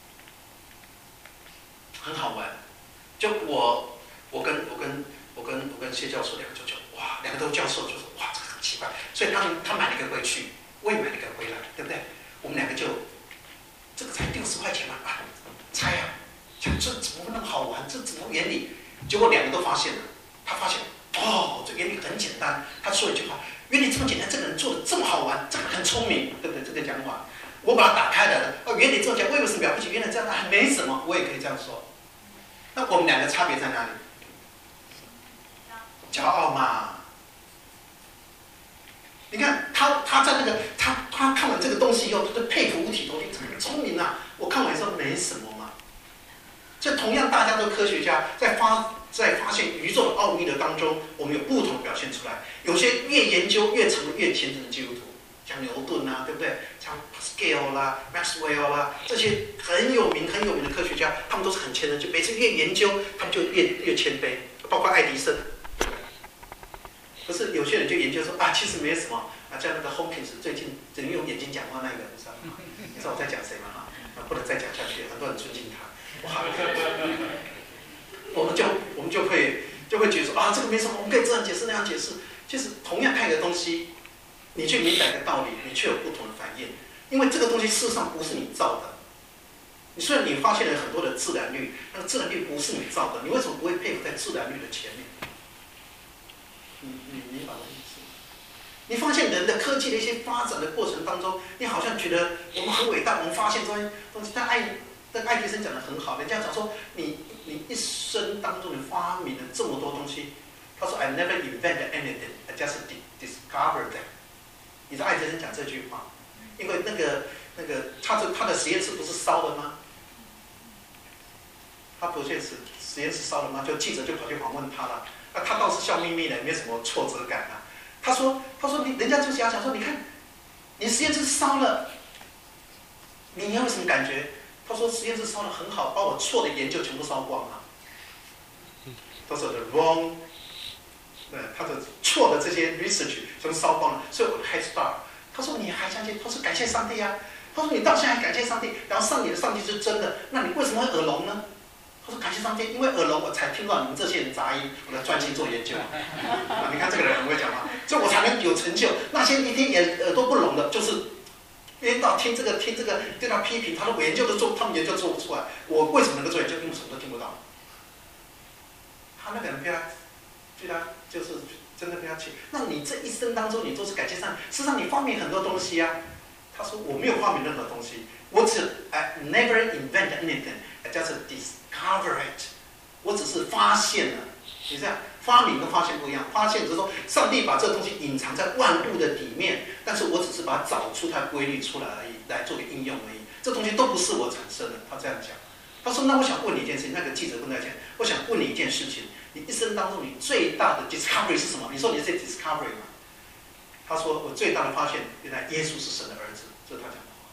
很好玩，就我我跟我跟我跟我跟谢教授两个就就哇，两个都教授就说哇，这个很奇怪，所以他他买了一个回去，我也买了一个回来，对不对？我们两个就这个才六十块钱嘛，啊，猜啊，想这怎么会那么好玩？这怎么原理？结果两个都发现了，他发现哦，这原理很简单。他说一句话：原理这么简单，这个人做的这么好玩，这个很聪明，对不对？这个讲法，我把它打开来了。哦，原理这么讲，我以为什么了不起？原来这样还没什么，我也可以这样说。那我们两个差别在哪里？骄傲嘛。你看他，他在那个他他看完这个东西以后，他就佩服五体投地，怎么聪明啊？我看完以后没什么嘛。这同样，大家都科学家，在发在发现宇宙的奥秘的当中，我们有不同表现出来。有些越研究越成为越虔诚的基督徒，像牛顿啊，对不对？像 Pascal 啦、Maxwell 啦，这些很有名很有名的科学家，他们都是很虔诚，就每次越研究，他们就越越谦卑。包括爱迪生。可是有些人就研究说啊，其实没什么啊，像那个 Hawkins 最近只能用眼睛讲话那个，你知道吗？你知道我在讲谁吗？哈，啊，不能再讲下去，很多人尊敬他。哇，我们就我们就会就会觉得说啊，这个没什么，我们可以这样解释那样解释。其实同样看一个东西，你去明白一个道理，你却有不同的反应，因为这个东西事实上不是你造的。你虽然你发现了很多的自然律，那个自然律不是你造的，你为什么不会佩服在自然律的前面？你你明白我的意思吗？你发现人的科技的一些发展的过程当中，你好像觉得我们很伟大，我们发现这些东西。但爱但爱迪生讲的很好，人家讲说你你一生当中你发明了这么多东西，他说 I never invented anything, I just discovered them。你知道爱迪生讲这句话，因为那个那个他的他的实验室不是烧了吗？他不是实验室烧了吗？就记者就跑去访问他了。那他倒是笑眯眯的，没什么挫折感啊。他说：“他说你人家就是要讲说，你看，你实验室烧了，你你有什么感觉？”他说：“实验室烧得很好，把我错的研究全部烧光了。”他说的 wrong， 呃，他的错的这些 research 全部烧光了，所以我的 head start。他说：“你还相信？”他说：“感谢上帝啊。”他说：“你到现在还感谢上帝，然后上帝的上帝是真的，那你为什么会耳聋呢？”他说：“感谢上帝，因为耳聋，我才听到你们这些人杂音，我在专心做研究。啊，你看这个人很会讲话，所以我才能有成就。那些一天耳耳朵不聋的，就是一天到听这个听这个对他批评，他的研究都做，他们研究做不出来。我为什么能够做研究？因为什么都听不到。他那个人被他，对他就是真的被他气。那你这一生当中，你都是感谢上帝，事实上你发明很多东西啊。他说我没有发明任何东西，我只 I never invent anything, I just discover it。我只是发现了。你这样发明跟发现不一样，发现就是说上帝把这个东西隐藏在万物的里面，但是我只是把它找出它的规律出来而已，来做个应用而已。这东西都不是我产生的。他这样讲。他说：“那我想问你一件事情。”那个记者问他讲：“我想问你一件事情，你一生当中你最大的 discovery 是什么？”你说你是 discovery 吗？他说：“我最大的发现，原来耶稣是神的儿子。”这是他讲的话。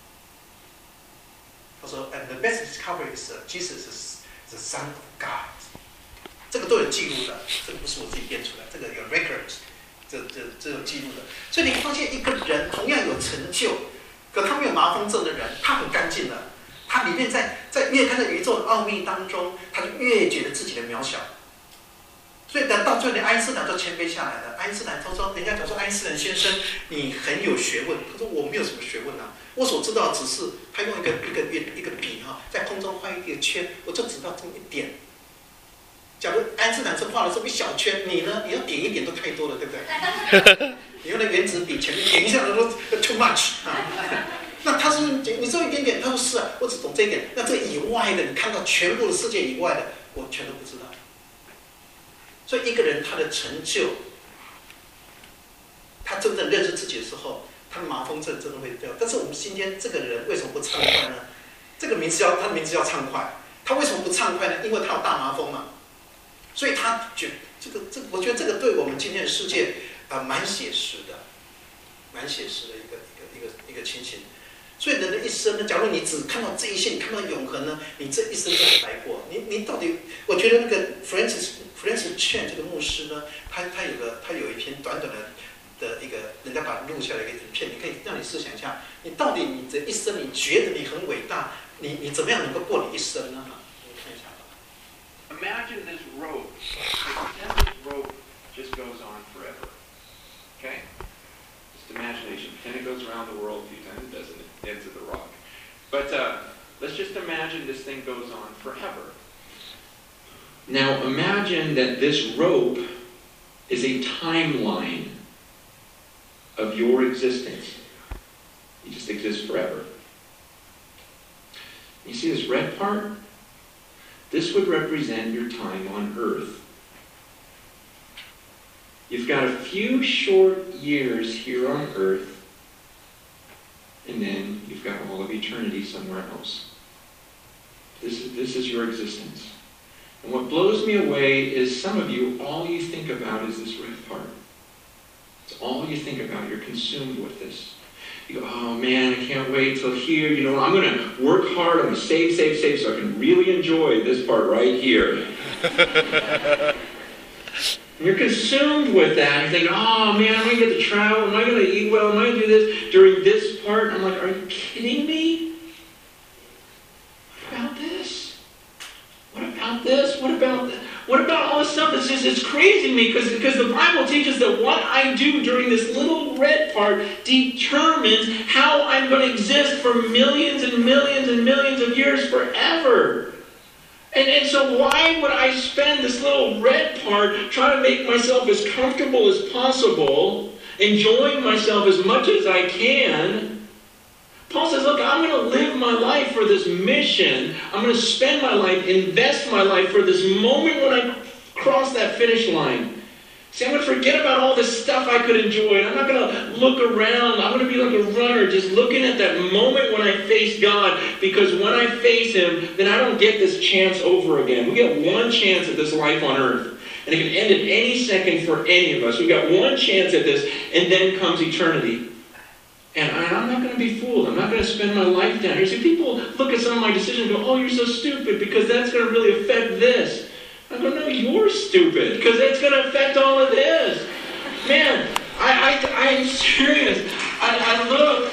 他说 ：“And the best discovery is Jesus is the Son of God。” 这个都有记录的，这个不是我自己编出来，这个有 records， 这这这有记录的。所以你发现一个人同样有成就，可他没有麻风症的人，他很干净的，他里面在在越看在宇宙的奥秘当中，他就越觉得自己的渺小。所以等到最后，连爱因斯坦都谦卑下来了。爱因斯坦他说，人家讲说，爱因斯坦先生你很有学问，他说我没有什么学问啊，我所知道只是他用一个一个一个笔哈，在空中画一个圈，我就知道这么一点。假如爱因斯坦是画了这么一小圈，你呢？你要点一点都太多了，对不对？你用那原子笔前面点一下都 too much 啊。那他是你说一点点，他说是啊，我只懂这一点。那这以外的，你看到全部的世界以外的，我全都不知道。所以一个人他的成就，他真正认识自己的时候，他的麻风症真的会掉。但是我们今天这个人为什么不畅快呢？这个名字叫他的名字叫畅快，他为什么不畅快呢？因为他有大麻风嘛。所以他觉这个这，我觉得这个对我们今天的世界啊蛮写实的，蛮写实的一个一个一个一个情形。所以人的一生呢，假如你只看到这一线，你看到永恒呢，你这一生就白过。你你到底，我觉得那个 Francis Francis Chan 这个牧师呢，他他有个他有一篇短短的的一个，人家把它录下来一个影片，你可以让你思想一下，你到底你这一生，你觉得你很伟大，你你怎么样能够过你一生呢？你看一下吧。 Imagine this rope. Pretend this rope just goes on forever. Okay? Just imagination. Pretend it goes around the world a few times. It doesn't. It ends at the rock. But uh, let's just imagine this thing goes on forever. Now imagine that this rope is a timeline of your existence. You just exist forever. You see this red part? This would represent your time on earth. You've got a few short years here on earth, and then you've got all of eternity somewhere else. This is, this is your existence. And what blows me away is some of you, all you think about is this red part. It's all you think about. You're consumed with this. You go, oh man, I can't wait till here. You know, I'm going to work hard. I'm going to save, save, save so I can really enjoy this part right here. You're consumed with that. You think, oh man, am I going to get to travel? Am I going to eat well? Am I going to do this during this part? I'm like, are you kidding me? What about this? What about this? What about that? What about all this stuff? It's just, it's crazy to me because because the Bible teaches that what I do during this little red part determines how I'm going to exist for millions and millions and millions of years forever. And, and so why would I spend this little red part trying to make myself as comfortable as possible, enjoying myself as much as I can? Paul says, look, I'm going to live my life for this mission. I'm going to spend my life, invest my life for this moment when I cross that finish line. See, I'm going to forget about all this stuff I could enjoy. I'm not going to look around. I'm going to be like a runner just looking at that moment when I face God, because when I face Him, then I don't get this chance over again. We get one chance at this life on earth. And it can end at any second for any of us. We've got one chance at this, and then comes eternity. And I'm not going to be fooled. I'm not going to spend my life down here. See, people look at some of my decisions and go, oh, you're so stupid because that's going to really affect this. I go, no, you're stupid because that's going to affect all of this. Man, I, I, I am serious. I, I look.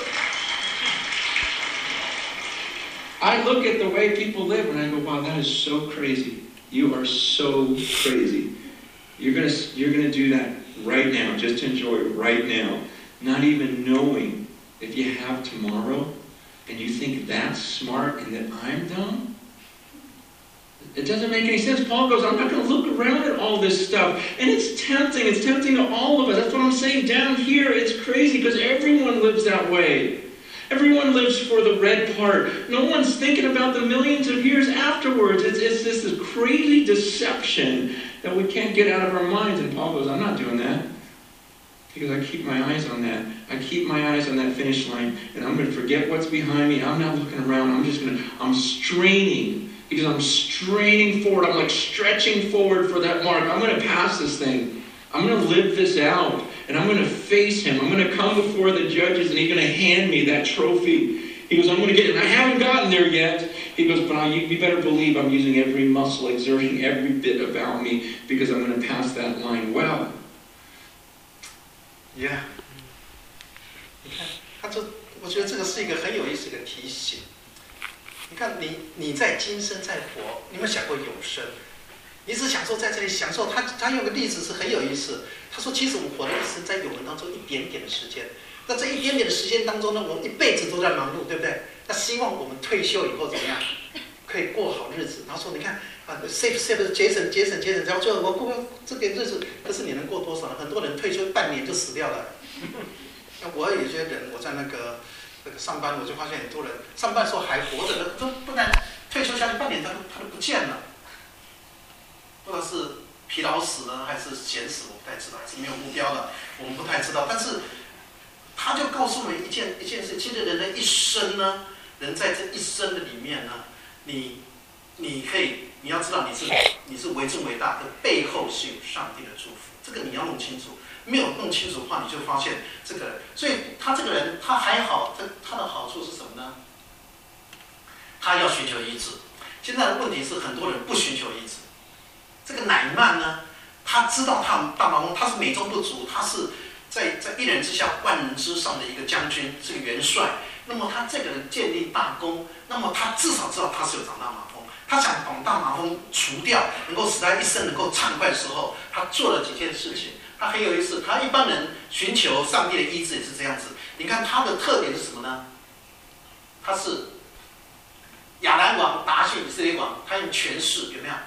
I look at the way people live and I go, wow, that is so crazy. You are so crazy. You're going to, you're going to do that right now. Just enjoy it right now. Not even knowing if you have tomorrow, and you think that's smart and that I'm dumb? It doesn't make any sense. Paul goes, I'm not going to look around at all this stuff. And it's tempting. It's tempting to all of us. That's what I'm saying. Down here, it's crazy because everyone lives that way. Everyone lives for the red part. No one's thinking about the millions of years afterwards. It's, it's this, this crazy deception that we can't get out of our minds. And Paul goes, I'm not doing that. Because I keep my eyes on that. I keep my eyes on that finish line. And I'm going to forget what's behind me. I'm not looking around. I'm just going to, I'm straining. Because I'm straining forward. I'm like stretching forward for that mark. I'm going to pass this thing. I'm going to live this out. And I'm going to face Him. I'm going to come before the judges and He's going to hand me that trophy. He goes, I'm going to get it. And I haven't gotten there yet. He goes, but I, you better believe I'm using every muscle, exerting every bit about me because I'm going to pass that line well. Yeah. 你看，他这，我觉得这个是一个很有意思的提醒。你看你，你在今生在活，你有没有想过永生？你只享受在这里享受。他他用个例子是很有意思。他说，其实我们活的一生在永恒当中一点点的时间。那这一点点的时间当中呢，我们一辈子都在忙碌，对不对？那希望我们退休以后怎么样，可以过好日子。他说，你看啊 ，save save 节省节省节省，然后最后我过这个日子，可是你能过多少呢？很多人退休半年就死掉了。那我有些人，我在那个那个上班，我就发现很多人上班的时候还活着的，都不然退休下去半年他都他都不见了，不知道是疲劳死呢，还是闲死，我不太知道，还是没有目标了，我们不太知道。但是他就告诉我们一件一件事，其实人的一生呢，人在这一生的里面呢，你你可以你要知道你是你是为重为大，的背后是有上帝的祝福，这个你要弄清楚。没有弄清楚的话，你就发现这个人，所以他这个人他还好，他他的好处是什么呢？他要寻求医治。现在的问题是，很多人不寻求医治。这个乃曼呢，他知道他大麻风，他是美中不足，他是在在一人之下万人之上的一个将军，是个元帅。那么他这个人建立大功，那么他至少知道他是有长大麻风。他想把大麻风除掉，能够使他一生能够畅快的时候，他做了几件事情。他很有意思，他一般人寻求上帝的医治也是这样子。你看他的特点是什么呢？他是亚兰王达逊以色列王，他用权势有没有？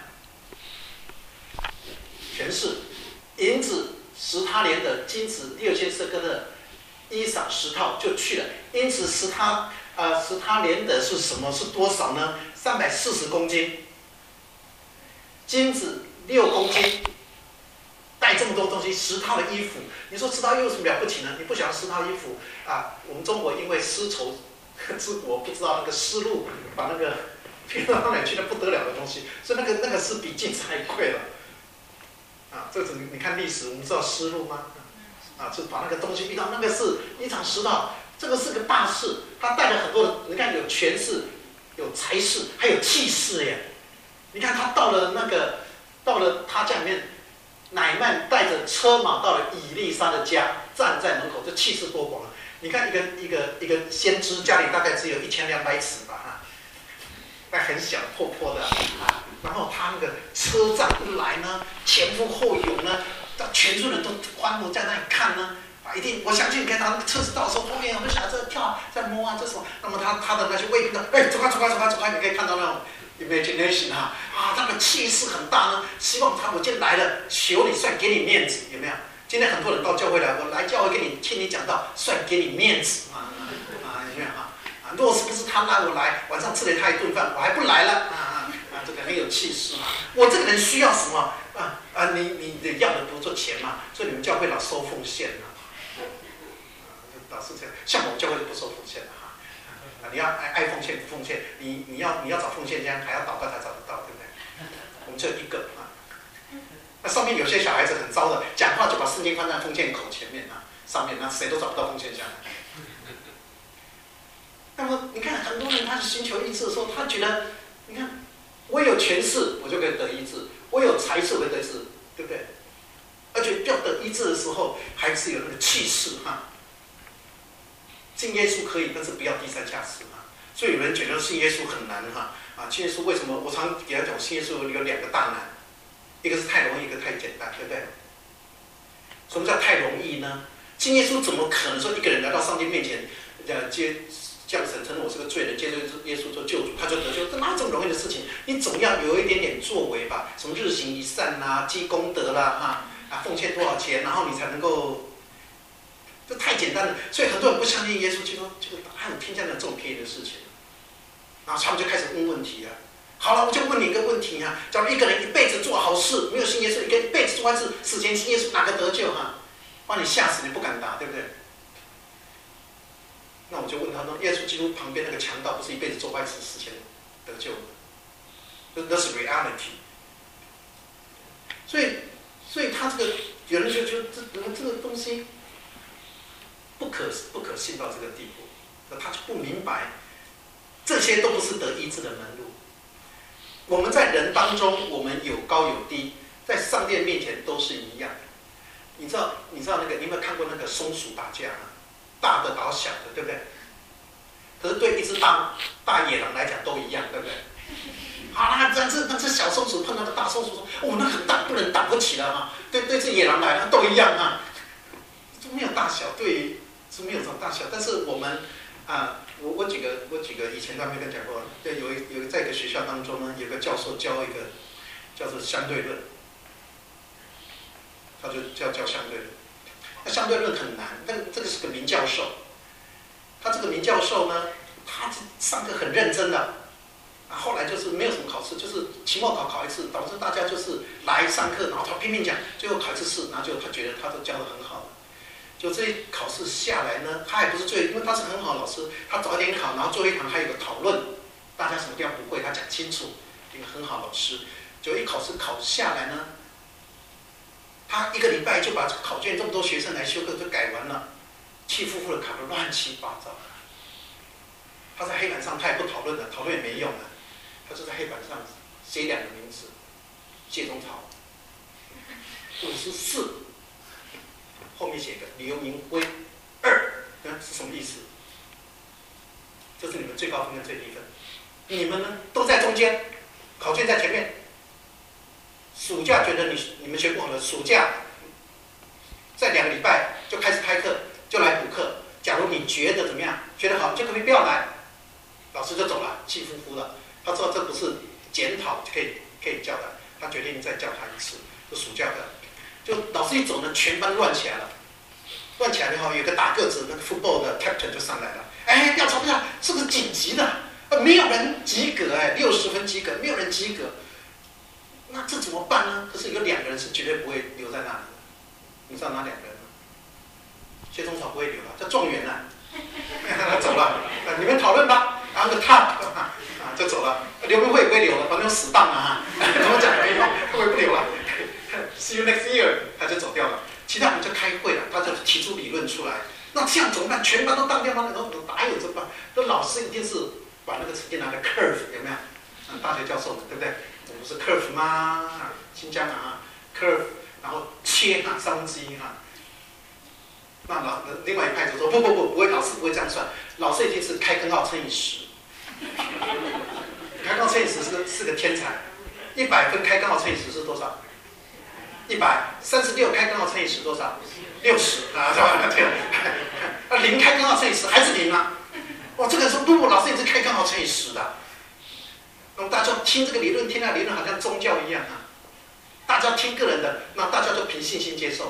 权势，银子十他连的，金子六千舍客勒，衣裳十套就去了。因此十他呃十他连的是什么？是多少呢？三百四十公斤，金子六公斤。带这么多东西，十套的衣服，你说十套有什么了不起呢？你不想要十套衣服啊？我们中国因为丝绸之国，不知道那个丝路把那个运到哪里去的不得了的东西，所以那个那个是比金子还贵了。啊，这是你看历史，我们知道丝路吗？啊，就把那个东西运到那个是一场十套，这个是个大事，他带了很多的，你看有权势，有财势，还有气势耶。你看他到了那个到了他家里面。乃曼带着车马到了以利沙的家，站在门口，就气势多广了。你看一个一个一个先知家里大概只有一千两百尺吧，哈，那很小破破的啊。然后他那个车站一来呢，前呼后拥呢，全村人都欢呼在那里看呢。啊，一定我相信，你看他那个车子到的时候，后面有个小孩在跳，在摸啊，这什么？那么他他的那些卫兵呢，哎，走开走开走开走开，你可以看到那种。imagination 啊，啊，那个气势很大呢。希望他我今天来了，求你算给你面子，有没有？今天很多人到教会来，我来教会给你听你讲道，算给你面子啊啊，有没有啊？啊，若是不是他拉我来，晚上吃了他一顿饭，我还不来了啊啊啊！这个很有气势嘛。我这个人需要什么啊啊？你你你要的不做钱嘛，所以你们教会老收奉献啊，老是这样。像我们教会就不收奉献的哈。啊，你要爱爱奉献不奉献，你你要你要找奉献家，还要祷告才找得到，对不对？我们只有一个啊。那上面有些小孩子很糟的，讲话就把圣经放在奉献口前面啊，上面那谁都找不到奉献家。那么你看，很多人他去寻求医治的时候，他觉得，你看，我有权势，我就可以得医治；我有财势，我就得医治，对不对？而且要得医治的时候，还是有那个气势哈。信耶稣可以，但是不要低三下四哈。所以有人觉得信耶稣很难哈啊！信耶稣为什么？我常给他讲，信耶稣有两个大难，一个是太容易，一个太简单，对不对？什么叫太容易呢？信耶稣怎么可能说一个人来到上帝面前，呃，接降神承认我是个罪人，接受耶稣做救主，他就得救？这哪有这么容易的事情？你总要有一点点作为吧，什么日行一善啦、积功德啦，哈啊，奉献多少钱，然后你才能够。这太简单了，所以很多人不相信耶稣，就说这个还有天下没有这么便宜的事情，然后他们就开始问问题了。好了，我就问你一个问题啊：假如一个人一辈子做好事，没有信耶稣，一个一辈子做坏事，死前信耶稣，哪个得救哈？把你吓死，你不敢答，对不对？那我就问他说：耶稣基督旁边那个强盗，不是一辈子做坏事，死前得救吗？这 that's reality。所以，所以他这个有人就觉得这这个东西。不可不可信到这个地步，那他就不明白这些都不是得医治的门路。我们在人当中，我们有高有低，在上帝面前都是一样。你知道，你知道那个，你有没有看过那个松鼠打架啊？大的打小的，对不对？可是对一只大大野狼来讲都一样，对不对？好啦，这这那这小松鼠碰到个大松鼠说：“哦，那很大，不能挡不起来嘛。”对对，这野狼来了都一样啊，就没有大小，对，是没有这种大小。但是我们啊，我我举个我举个以前他们跟讲过，就有一有在一个学校当中呢，有个教授教一个叫做相对论，他就叫教相对论。那相对论很难，但这个是个名教授，他这个名教授呢，他上课很认真的，啊，后来就是没有什么考试，就是期末考考一次，导致大家就是来上课，然后他拼命讲，最后考一次试，然后就他觉得他都教得很好了。就这一考试下来呢，他也不是最，因为他是很好的老师，他早点考，然后最后一堂还有个讨论，大家什么地方不会，他讲清楚，一个很好的老师。就一考试考下来呢，他一个礼拜就把考卷这么多学生来修课都改完了，气呼呼的考得乱七八糟。他在黑板上他也不讨论了，讨论也没用了，他就在黑板上写两个名字：谢宗曹，五十四，后面写个刘明辉二，那是什么意思？这是你们最高分跟最低分，你们呢都在中间，考卷在前面。暑假觉得你你们学不好了，暑假在两个礼拜就开始开课，就来补课。假如你觉得怎么样，觉得好，就可以不要来，老师就走了，气呼呼的。他知道这不是检讨就可以可以教的，他决定再教他一次，就暑假课。就老师一走呢，全班乱起来了，乱起来以后，有个大个子那个 football 的 captain 就上来了，哎，调查不下，是不是紧急的？没有人及格哎，六十分及格，没有人及格。那这怎么办呢？可是有两个人是绝对不会留在那里的，你知道哪两个人吗？谢宗曹不会留了，叫状元啊，他走了，你们讨论吧，然后个 top 啊就走了，刘明辉也不会留了，反正死党啊，怎么讲没用，他会不留了 ，see you next year， 他就走掉了。其他人就开会了，他就提出理论出来，那这样怎么办？全班都当掉吗？然后哪有这办？那老师一定是把那个曾经拿的 curve 有没有？大学教授们对不对？不是 curve 吗？新疆啊 curve， 然后切哈三分之一哈。那老另外一派就说不不不，不会，老师不会这样算，老师一定是开根号乘以十。开根号乘以十是个是个天才，一百分开根号乘以十是多少？一百三十六开根号乘以十多少？六十啊，是吧？对。啊，零开根号乘以十还是零啊？哇，这个说不不，老师也是开根号乘以十的。那大家听这个理论，听那理论好像宗教一样啊！大家听个人的，那大家就凭信心接受了。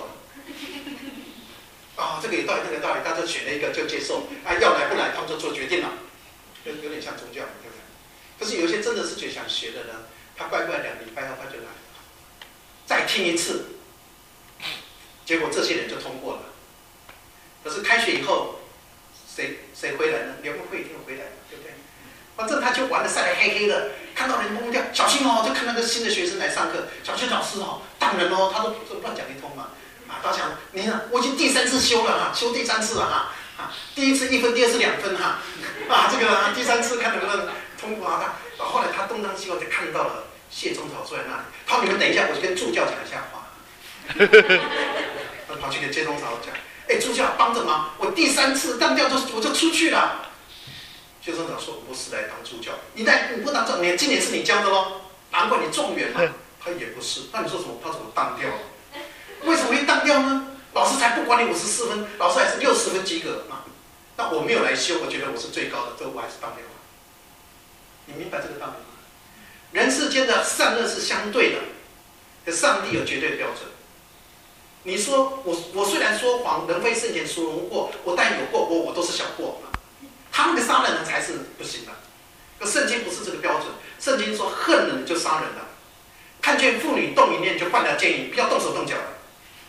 啊、哦，这个有道理，那个有道理，大家选了一个就接受，啊，要来不来，他们就做决定了，有有点像宗教，对不对？可是有些真的是最想学的呢，他乖乖两个礼拜后他就来了，再听一次，结果这些人就通过了。可是开学以后，谁谁回来呢？刘明辉一定回来了，对不对？反正他就玩的晒得黑黑的，看到人懵掉，小心哦！就看那个新的学生来上课，小心老师哦，当人哦，他都乱讲一通嘛。啊，他讲，你看我已经第三次修了哈，修第三次了哈，啊，第一次一分，第二次两分哈，啊，这个、啊、第三次看能不能通过啊？他后来他东张西望就看到了谢宗曹坐在那里，他说你们等一下，我去跟助教讲一下话。他跑去给谢宗曹讲，哎，助教帮着忙，我第三次当掉就我就出去了。谢宗曹说：“我不是来当助教，你来你不当助教，你今年是你教的咯，难怪你状元嘛。”他也不是，那你说什么？他怎么当掉了？为什么会当掉呢？老师才不管你五十四分，老师还是六十分及格嘛。那我没有来修，我觉得我是最高的，这我还是当掉了。你明白这个道理吗？人世间的善恶是相对的，可上帝有绝对标准。你说我我虽然说谎，人非圣贤孰能无过？我但有过，我我都是小过。他那个杀人的才是不行的，可圣经不是这个标准。圣经说恨人就杀人了，看见妇女动淫念就犯了奸淫，不要动手动脚了。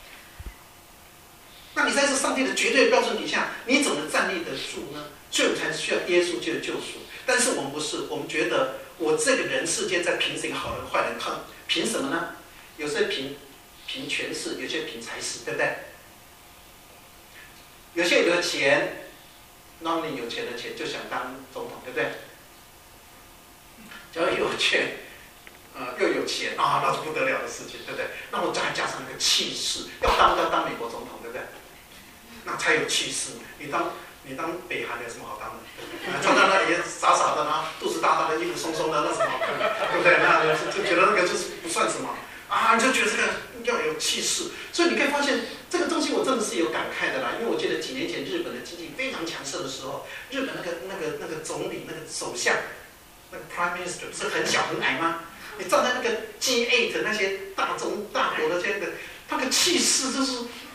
那你在这上帝的绝对标准底下，你怎么站立得住呢？所以我才需要耶稣基督的救赎。但是我们不是，我们觉得我这个人世间在评谁好人坏人，看凭什么呢？有些凭凭权势，有些凭才识，对不对？有些有了钱。那你有钱的钱就想当总统，对不对？ 只要有钱，呃，又有钱啊，那是不得了的事情，对不对？那我再加上那个气势，要当要当美国总统，对不对？那才有气势。你当你当北韩有什么好当的？站在那里傻傻的啊，肚子大大的，衣服松松的，那什么好看？对不对？那就觉得那个就是不算什么啊，你就觉得这个要有气势。所以你可以发现这个东西，我真的是有感慨的啦。因为我记得几年前日本的经济非常强盛的时候，日本那个那个那个总理、那个首相、那个 Prime Minister 不是很小很矮吗？你站在那个 G 八 那些大中大国的这个，那个气势就是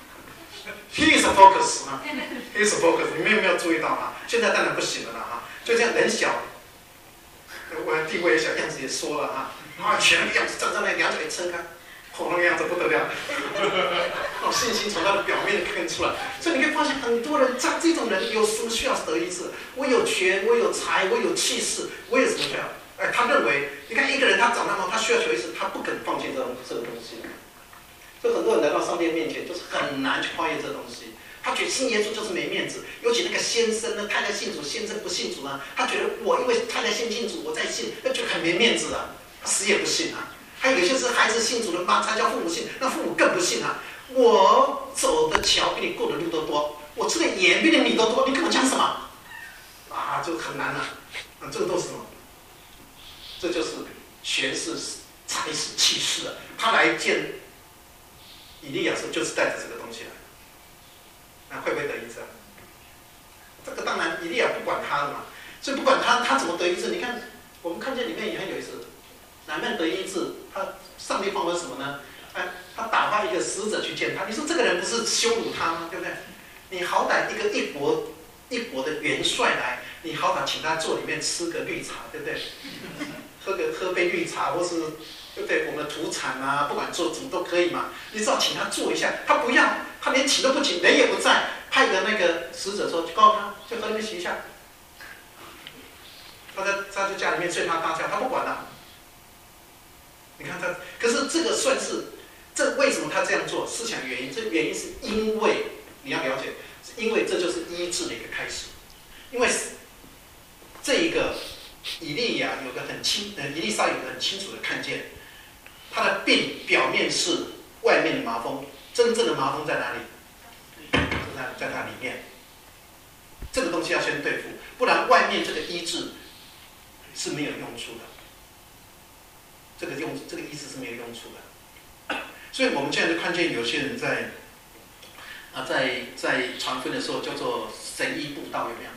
。He is a focus 啊 ，He is a focus， 你们有没有注意到啊？现在当然不行了啦哈，就这样人小，我地位也小，样子也缩了哈，啊，全个样子站在那，两腿撑开，哦，那个样子不得了，哦，信心从他的表面看出来。所以你可以发现，很多人像这种人有什么需要得医治？我有权，我有财，我有气势，我有什么需要？哎，他认为，你看一个人他长那么，他需要求医治，他不肯放弃这种这个东西。所以很多人来到上帝面前，就是很难去跨越这东西。他觉得信耶稣就是没面子，尤其那个先生呢，太太信主，先生不信主呢，他觉得我因为太太先信主，我再信，那就很没面子啊，死也不信啊。还有一些是孩子信主的妈才叫父母信，那父母更不信啊。我走的桥比你过的路都多，我吃的盐比你米都多，你跟我讲什么？啊，就很难啊。啊，这个都是什么？这就是权势、才是气势啊。他来见以利亚时就是带着这个东西来，那会不会得医治？这个当然以利亚不管他的嘛，所以不管他他怎么得医治，你看我们看见里面也很有意思，南面得医治，他上帝放了什么呢？哎，他打发一个使者去见他，你说这个人不是羞辱他吗？对不对？你好歹一个一国一国的元帅来，你好歹请他坐里面吃个绿茶，对不对？喝个喝杯绿茶，或是。对不对？我们的土产啊，不管做什么都可以嘛。你只要请他做一下，他不要，他连请都不请，人也不在，派个那个使者说，告诉他，就和你们洗一下。他在他在家里面睡他大觉，他不管了。你看他，可是这个算是，这为什么他这样做？思想原因，这原因是因为你要了解，是因为这就是医治的一个开始，因为这一个以利亚有个很清，呃，以利沙有个很清楚的看见。他的病表面是外面的麻风，真正的麻风在哪里？在在它里面。这个东西要先对付，不然外面这个医治是没有用处的。这个用这个医治是没有用处的。所以我们现在就看见有些人在啊，在在传福音的时候叫做神医布道，有没有？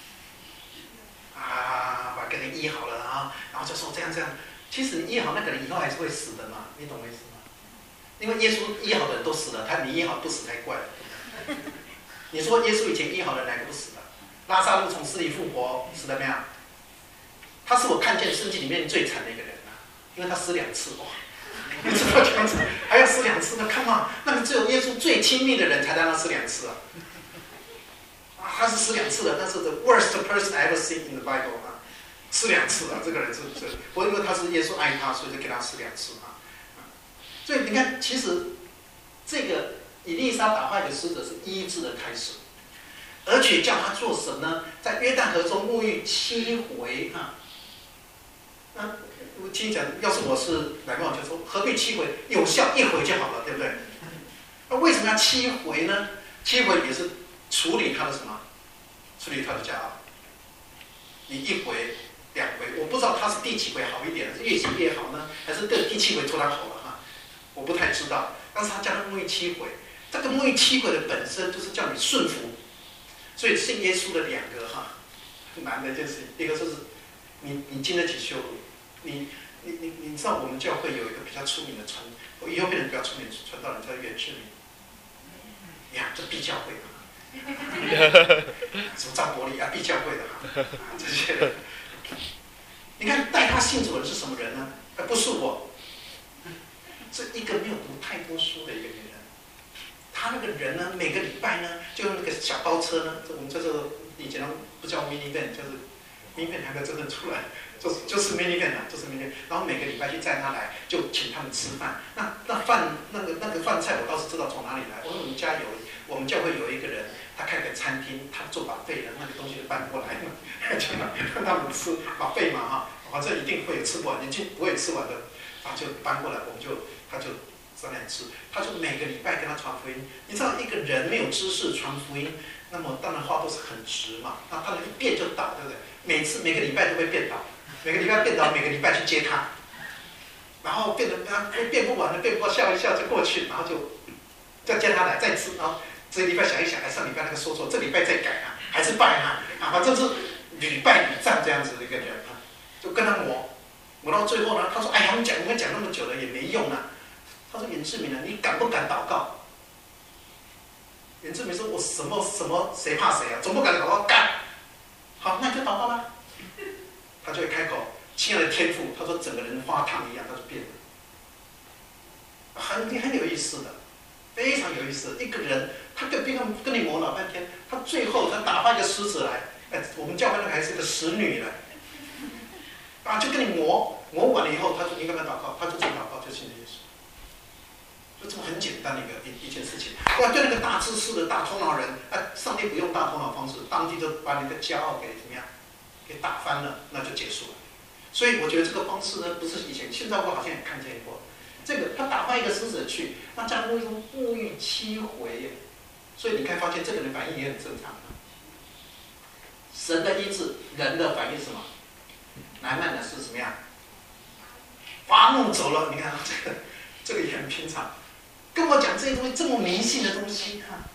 啊，把给人医好了啊，然后就说这样这样。其实你医好那个人以后还是会死的嘛，你懂我意思吗？因为耶稣医好的人都死了，他你医好不死才怪。你说耶稣以前医好的哪个不死的？拉撒路从死里复活，死了没有？他是我看见圣经里面最惨的一个人啊，因为他死两次哇！你知道这样子还要死两次呢？看嘛，那个只有耶稣最亲密的人才让他死两次啊！啊，他是死两次的，那是 the worst person I ever seen in the Bible 啊。吃两次啊，这个人是是，不过因为他是耶稣爱他，所以就给他吃两次啊。所以你看，其实这个以利沙打发一个使者是医治的开始，而且叫他做什么呢？在约旦河中沐浴七回啊。那我听讲，要是我是来旺，就说何必七回？有效一回就好了，对不对？那为什么要七回呢？七回也是处理他的什么？处理他的骄傲。你一回。两回，我不知道他是第几回好一点，是越写越好呢，还是第第七回突然好了哈？我不太知道。但是他加了沐浴七回，这个沐浴七回的本身就是叫你顺服，所以信耶稣的两个哈很难的一件事情，一个就是你你经得起羞辱，你你你你知道我们教会有一个比较出名的传，我以后变成比较出名的传道人叫袁志明，呀，这必教会的，什么张伯礼啊，必教会的哈，这些人。你看带他信主的人是什么人呢？而不是我，是一个没有读太多书的一个女人。她那个人呢，每个礼拜呢，就用那个小包车呢，我们叫做以前不叫 minivan， 就是 minivan 还没有真正出来，就是就是 minivan 啊，就是 minivan。然后每个礼拜去载他来，就请他们吃饭。那那饭那个那个饭菜我倒是知道从哪里来，我们家有，我们教会有一个人。他开个餐厅，他做把费的那个东西就搬过来嘛，就让他们吃把费嘛哈， 反正一定会有吃不完，已经不会吃完的，他就搬过来，我们就他就在那里吃，他就每个礼拜跟他传福音。你知道一个人没有知识传福音，那么当然话都是很直嘛，那他一变就倒，对不对？每次每个礼拜都会变倒，每个礼拜变倒，每个礼拜去接他，然后变得他变不完了，变不完，笑一笑就过去，然后就再接他来再吃，然后这个礼拜想一想，哎，上礼拜那个说错，这礼拜再改啊，还是拜啊，啊，反正是屡败屡战这样子的一个人啊，就跟他磨，磨到最后呢，他说，哎呀，我们讲我们讲那么久了也没用啊。他说：“严志明啊，你敢不敢祷告？”严志明说：“我什么什么谁怕谁啊？总不敢祷告，敢。好，那就祷告吧。”他就会开口：“亲爱的天父。”他说：“整个人花糖一样，他就变了，很很有意思的，非常有意思。一个人，他跟跟跟你磨老半天，他最后他打发一个使者来，哎，我们教会那个还是个使女了，啊，就跟你磨磨完了以后，他说你干嘛祷告？他就这么祷告，就信耶稣。”就这么很简单的一个一一件事情，要对那个大知识的大头脑人，啊，上帝不用大头脑方式，当地就把你的骄傲给怎么样，给打翻了，那就结束了。所以我觉得这个方式呢，不是以前，现在我好像也看见过，这个他打发一个使者去，那这样为什么沐浴七回耶？所以你可以发现这个人反应也很正常啊。神的医治，人的反应是什么？南曼的是什么样？发怒走了，你看这个这个也很平常。跟我讲这些东西这么迷信的东西啊，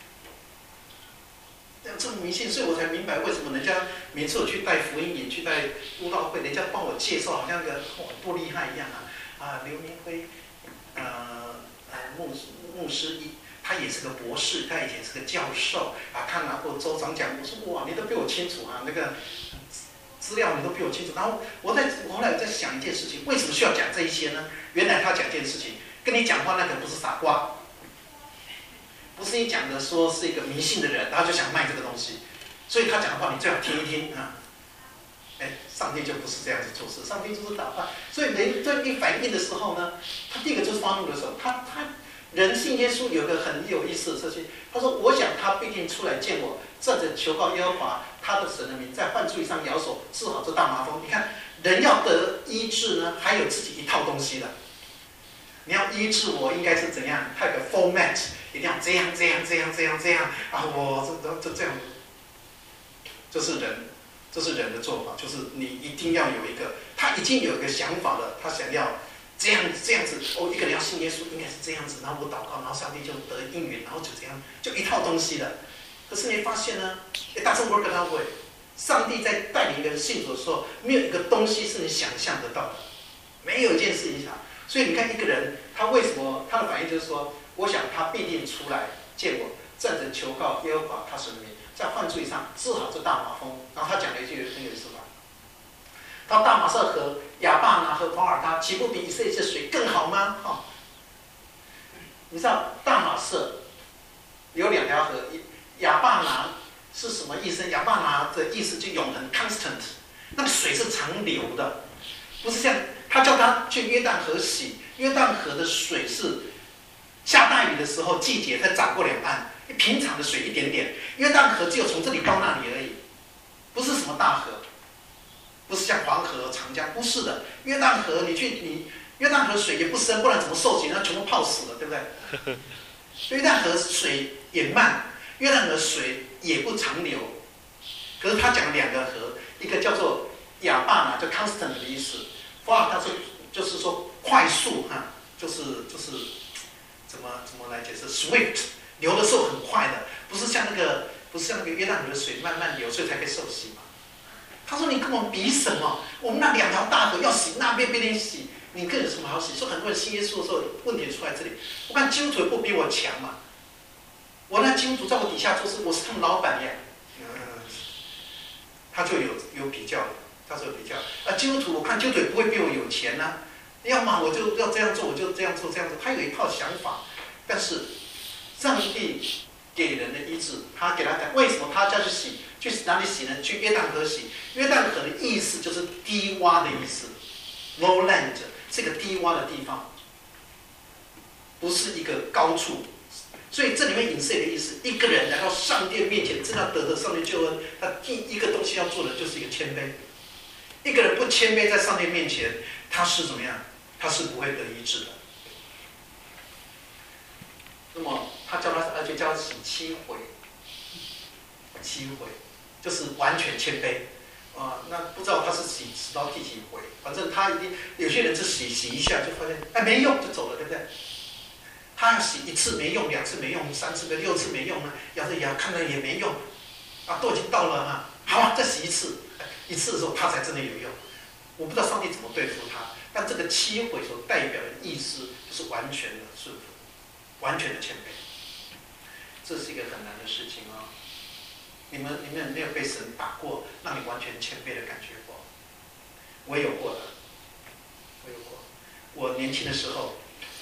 这么迷信，所以我才明白为什么人家每次我去带福音营、去带布道会，人家帮我介绍，好像个哇多厉害一样啊！啊，刘明辉，呃呃牧牧师一，他也是个博士，他以前是个教授啊，他拿过州长奖。我说哇，你都比我清楚啊，那个资料你都比我清楚。然后我在我后来在想一件事情，为什么需要讲这一些呢？原来他讲一件事情。跟你讲话那个不是傻瓜，不是你讲的说是一个迷信的人，然后就想卖这个东西，所以他讲的话你最好听一听啊。哎，上帝就不是这样子做事，上帝就是打发。所以人在一反应的时候呢，他第一个就是发怒的时候，他他人信耶稣有个很有意思的事情，他说：“我想他必定出来见我，站着求告耶和华他的神的名，在犯罪上摇手治好这大麻风。”你看，人要得医治呢，还有自己一套东西的。你要医治我，应该是怎样？它有个 format， 一定要这样这样这样这样这样啊！我这这这样，这是人，这是人的做法，就是你一定要有一个，他已经有一个想法了，他想要这样这样子。哦，一个人要信耶稣，应该是这样子，然后我祷告，然后上帝就得应允，然后就这样，就一套东西了。可是你发现呢？it doesn't work that way。上帝在带领一个人信主的时候，没有一个东西是你想象得到的，没有一件事情想。所以你看一个人，他为什么他的反应就是说，我想他必定出来见我，站着求告耶和华他神的名，在犯罪上治好这大麻风。然后他讲了一句很有意思的话，他说大马色河、亚巴拿和法尔他，岂不比以色列这水更好吗？哦，你知道大马色有两条河，亚巴拿是什么意思？亚巴拿的意思就永恒 constant， 那个水是长流的，不是像。他叫他去约旦河洗，约旦河的水是下大雨的时候季节才涨过两岸，平常的水一点点。约旦河只有从这里到那里而已，不是什么大河，不是像黄河、长江，不是的。约旦河你去你约旦河水也不深，不然怎么受洗？那全部泡死了，对不对？约旦河水也慢，约旦河水也不长流。可是他讲两个河，一个叫做亚巴拿，就 constant 的意思。哇，它是就是说快速哈，就是就是怎么怎么来解释 ？swift 流的时候很快的，不是像那个不是像那个约旦河的水慢慢流，所以才可以受洗嘛。他说你跟我们比什么？我们那两条大河要洗，那边别人洗，你更有什么好洗？所以很多人信耶稣的时候，问题出来这里。我看基督徒不比我强嘛，我那基督徒在我底下做事，我是他们老板呀，嗯，他就有有比较。他说比较啊，基督徒我看基督徒也不会比我有钱呐、啊，要么我就要这样做，我就这样做这样做。他有一套想法，但是上帝给人的医治，他给他讲为什么他叫去洗，去哪里洗呢？去约旦河洗。约旦河的意思就是低洼的意思 ，lowland 这个低洼的地方，不是一个高处。所以这里面隐射一个意思，一个人来到上帝面前，真的得到上帝救恩，他第一个东西要做的就是一个谦卑。 一个人不谦卑在上帝面前，他是怎么样？他是不会得医治的。那么他教他，而且教他洗七回，七回就是完全谦卑。啊，那不知道他是洗洗到第几回，反正他一定有些人是洗洗一下就发现，哎没用就走了，对不对？他要洗一次没用，两次没用，三次没六次没用呢，咬着牙看了也没用，啊都已经到了哈，好啊再洗一次，一次的时候他才真的有用。我不知道上帝怎么对付他，但这个七回所代表的意思就是完全的顺服，完全的谦卑，这是一个很难的事情啊、哦。你们你们没有被神打过，让你完全谦卑的感觉过？我也有过的，我有过。我年轻的时候，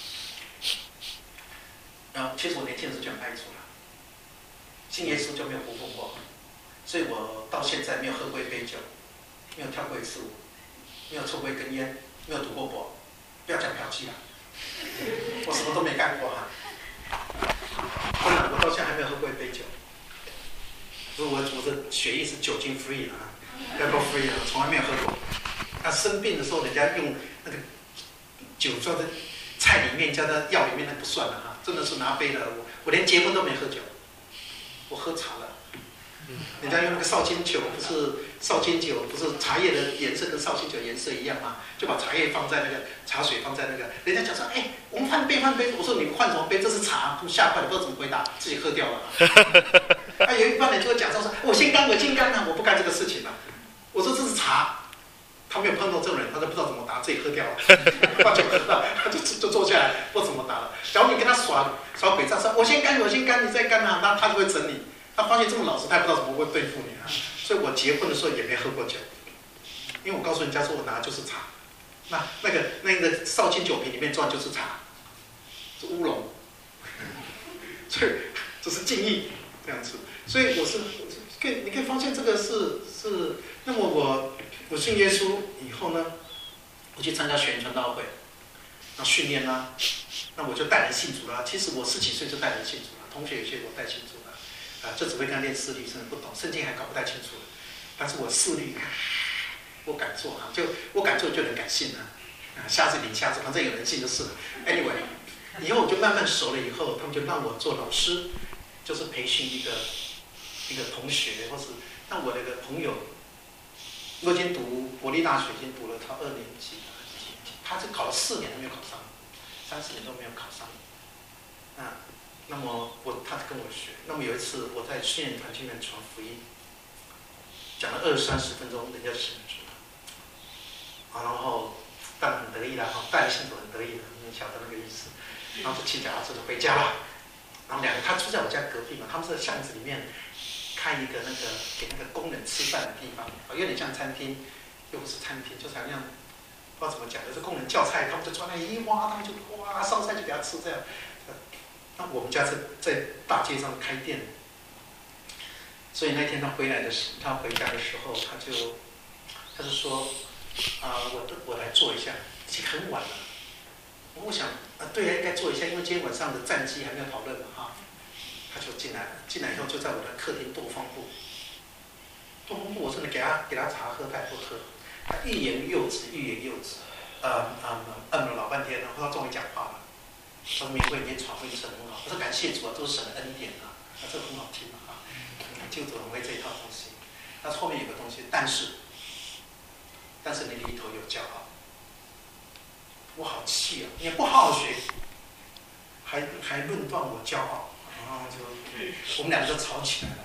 然后其实我年轻的时候就很爱主了，信耶稣就没有不碰过，所以我到现在没有喝过一杯酒，没有跳过一次舞，没有抽过一根烟，没有赌过博，不要讲嫖妓了，我什么都没干过哈。真的，我到现在还没有喝过一杯酒。所以我我的血液是酒精 free 的啊 ，alcohol free 的，从来没有喝过。那、啊、生病的时候，人家用那个酒装在菜里面，加在药里面，那不算了哈，真的是拿杯的。我我连结婚都没喝酒，我喝茶了。人家用那个绍兴酒，不是绍兴酒，不是茶叶的颜色跟绍兴酒颜色一样吗？就把茶叶放在那个茶水放在那个，人家讲说，哎，我们换杯换杯。我说你们换什么杯？这是茶，他们吓坏了，不知道怎么回答，自己喝掉了。啊，有一半人就会讲说，我先干，我先干啊，我不干这个事情了。我说这是茶，他没有碰到这种人，他都不知道怎么答，自己喝掉了，把酒喝了，他就就坐下来，不知道怎么答了。假如你跟他耍耍鬼仗，说我先干，我先干，你再干啊，那他就会整你。他发现这么老实，他也不知道怎么会对付你啊。所以我结婚的时候也没喝过酒，因为我告诉人家说我拿的就是茶，那那个那个绍兴酒瓶里面装的就是茶，是乌龙，所以这是敬意这样子。所以我是可以，你可以发现这个是是。那么我我信耶稣以后呢，我去参加学员传道会，那训练啦，那我就带人信主啦。其实我十几岁就带人信主了，同学有些我带信主了。啊，就只会跟他练视力，真的不懂，圣经还搞不太清楚。但是我视力，我敢做啊，就我敢做就能敢信啊。啊，瞎子领瞎子，反正有人信就是了。Anyway， 以后我就慢慢熟了以后，他们就让我做老师，就是培训一个一个同学，或是让我那个朋友，我已经读国立大学，已经读了他二年级了，他是考了四年都没有考上，三四年都没有考上。啊。那么我他跟我学，那么有一次我在训练团里面传福音，讲了二三十分钟，人家就信主了，啊，然后当然很得意了哈，带了信主很得意的，你晓得那个意思，然后就骑脚踏车就回家了，然后两个他住在我家隔壁嘛，他们是在巷子里面开一个那个给那个工人吃饭的地方，有点像餐厅，又不是餐厅，就是好像不知道怎么讲，就是工人叫菜，他们就抓那一挖，他们就哇烧菜就给他吃这样。那我们家是在大街上开店，所以那天他回来的时，他回家的时候，他就他就说啊、呃，我我来做一下，已经很晚了。我想啊，对呀，应该做一下，因为今天晚上的战绩还没有讨论嘛哈。他就进来了，进来以后就在我的客厅跺方步，跺方步，我真的给他给他茶喝，他也不喝，他欲言又止，欲言又止，呃呃嗯了老半天，然后他终于讲话了。说明为你传福音是很好，我说感谢主啊，都是神的恩典啊，那这个很好听啊，就主很会这一套东西。但是后面有个东西，但是，但是你里头有骄傲，我好气啊！你不好好学，还还论断我骄傲，然后就我们两个就吵起来了。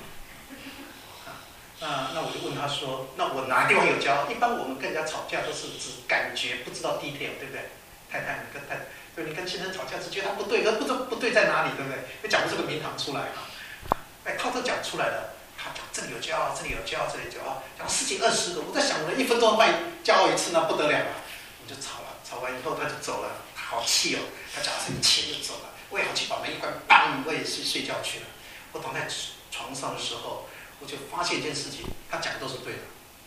啊，那我就问他说，那我哪地方有骄傲？一般我们跟人家吵架都是只感觉，不知道 detail， 对不对？太太，你跟太太。对，你跟先生吵架是觉得他不对，可不知道不对在哪里，对不对？就讲不出个名堂出来啊！哎，他都讲出来了，他讲这里有骄傲，这里有骄傲，这里有骄傲，讲十几二十个，我在想，我一分钟半骄傲一次，那不得了了。我们就吵了，吵完以后他就走了，他好气哦，他讲很气就走了。我也好气，把门一关，砰，我也是睡觉去了。我躺在床上的时候，我就发现一件事情，他讲的都是对的，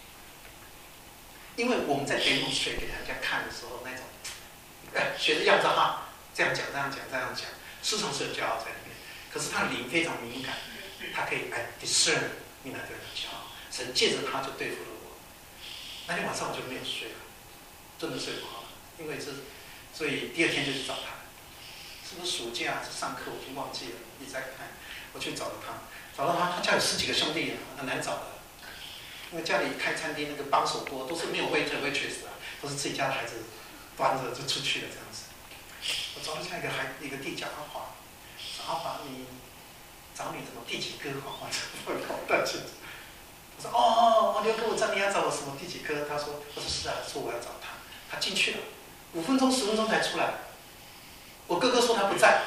因为我们在 demonstrate 给人家看的时候，那种。哎，学的样子哈，这样讲，这样讲，这样讲，事实上是有骄傲在里面。可是他的灵非常敏感，他可以哎 discern 你哪个人骄傲，神借着他就对付了我。 那天晚上我就没有睡了，真的睡不好了，因为是，所以第二天就去找他。是不是暑假是上课我就忘记了，你再看，我去找了他，找到他，他家有十几个兄弟啊，很难找的。因为家里开餐厅那个帮手锅都是没有 waiter waitress 的，都是自己家的孩子端着就出去了这样子。我找了下一个孩一个弟叫阿华，阿华你找你什么第几科？阿华我搞不太清楚。我说哦哦，刘哥，我知道你要找我什么第几科？他说我说是啊，说我要找他，他进去了，五分钟十分钟才出来。我哥哥说他不在，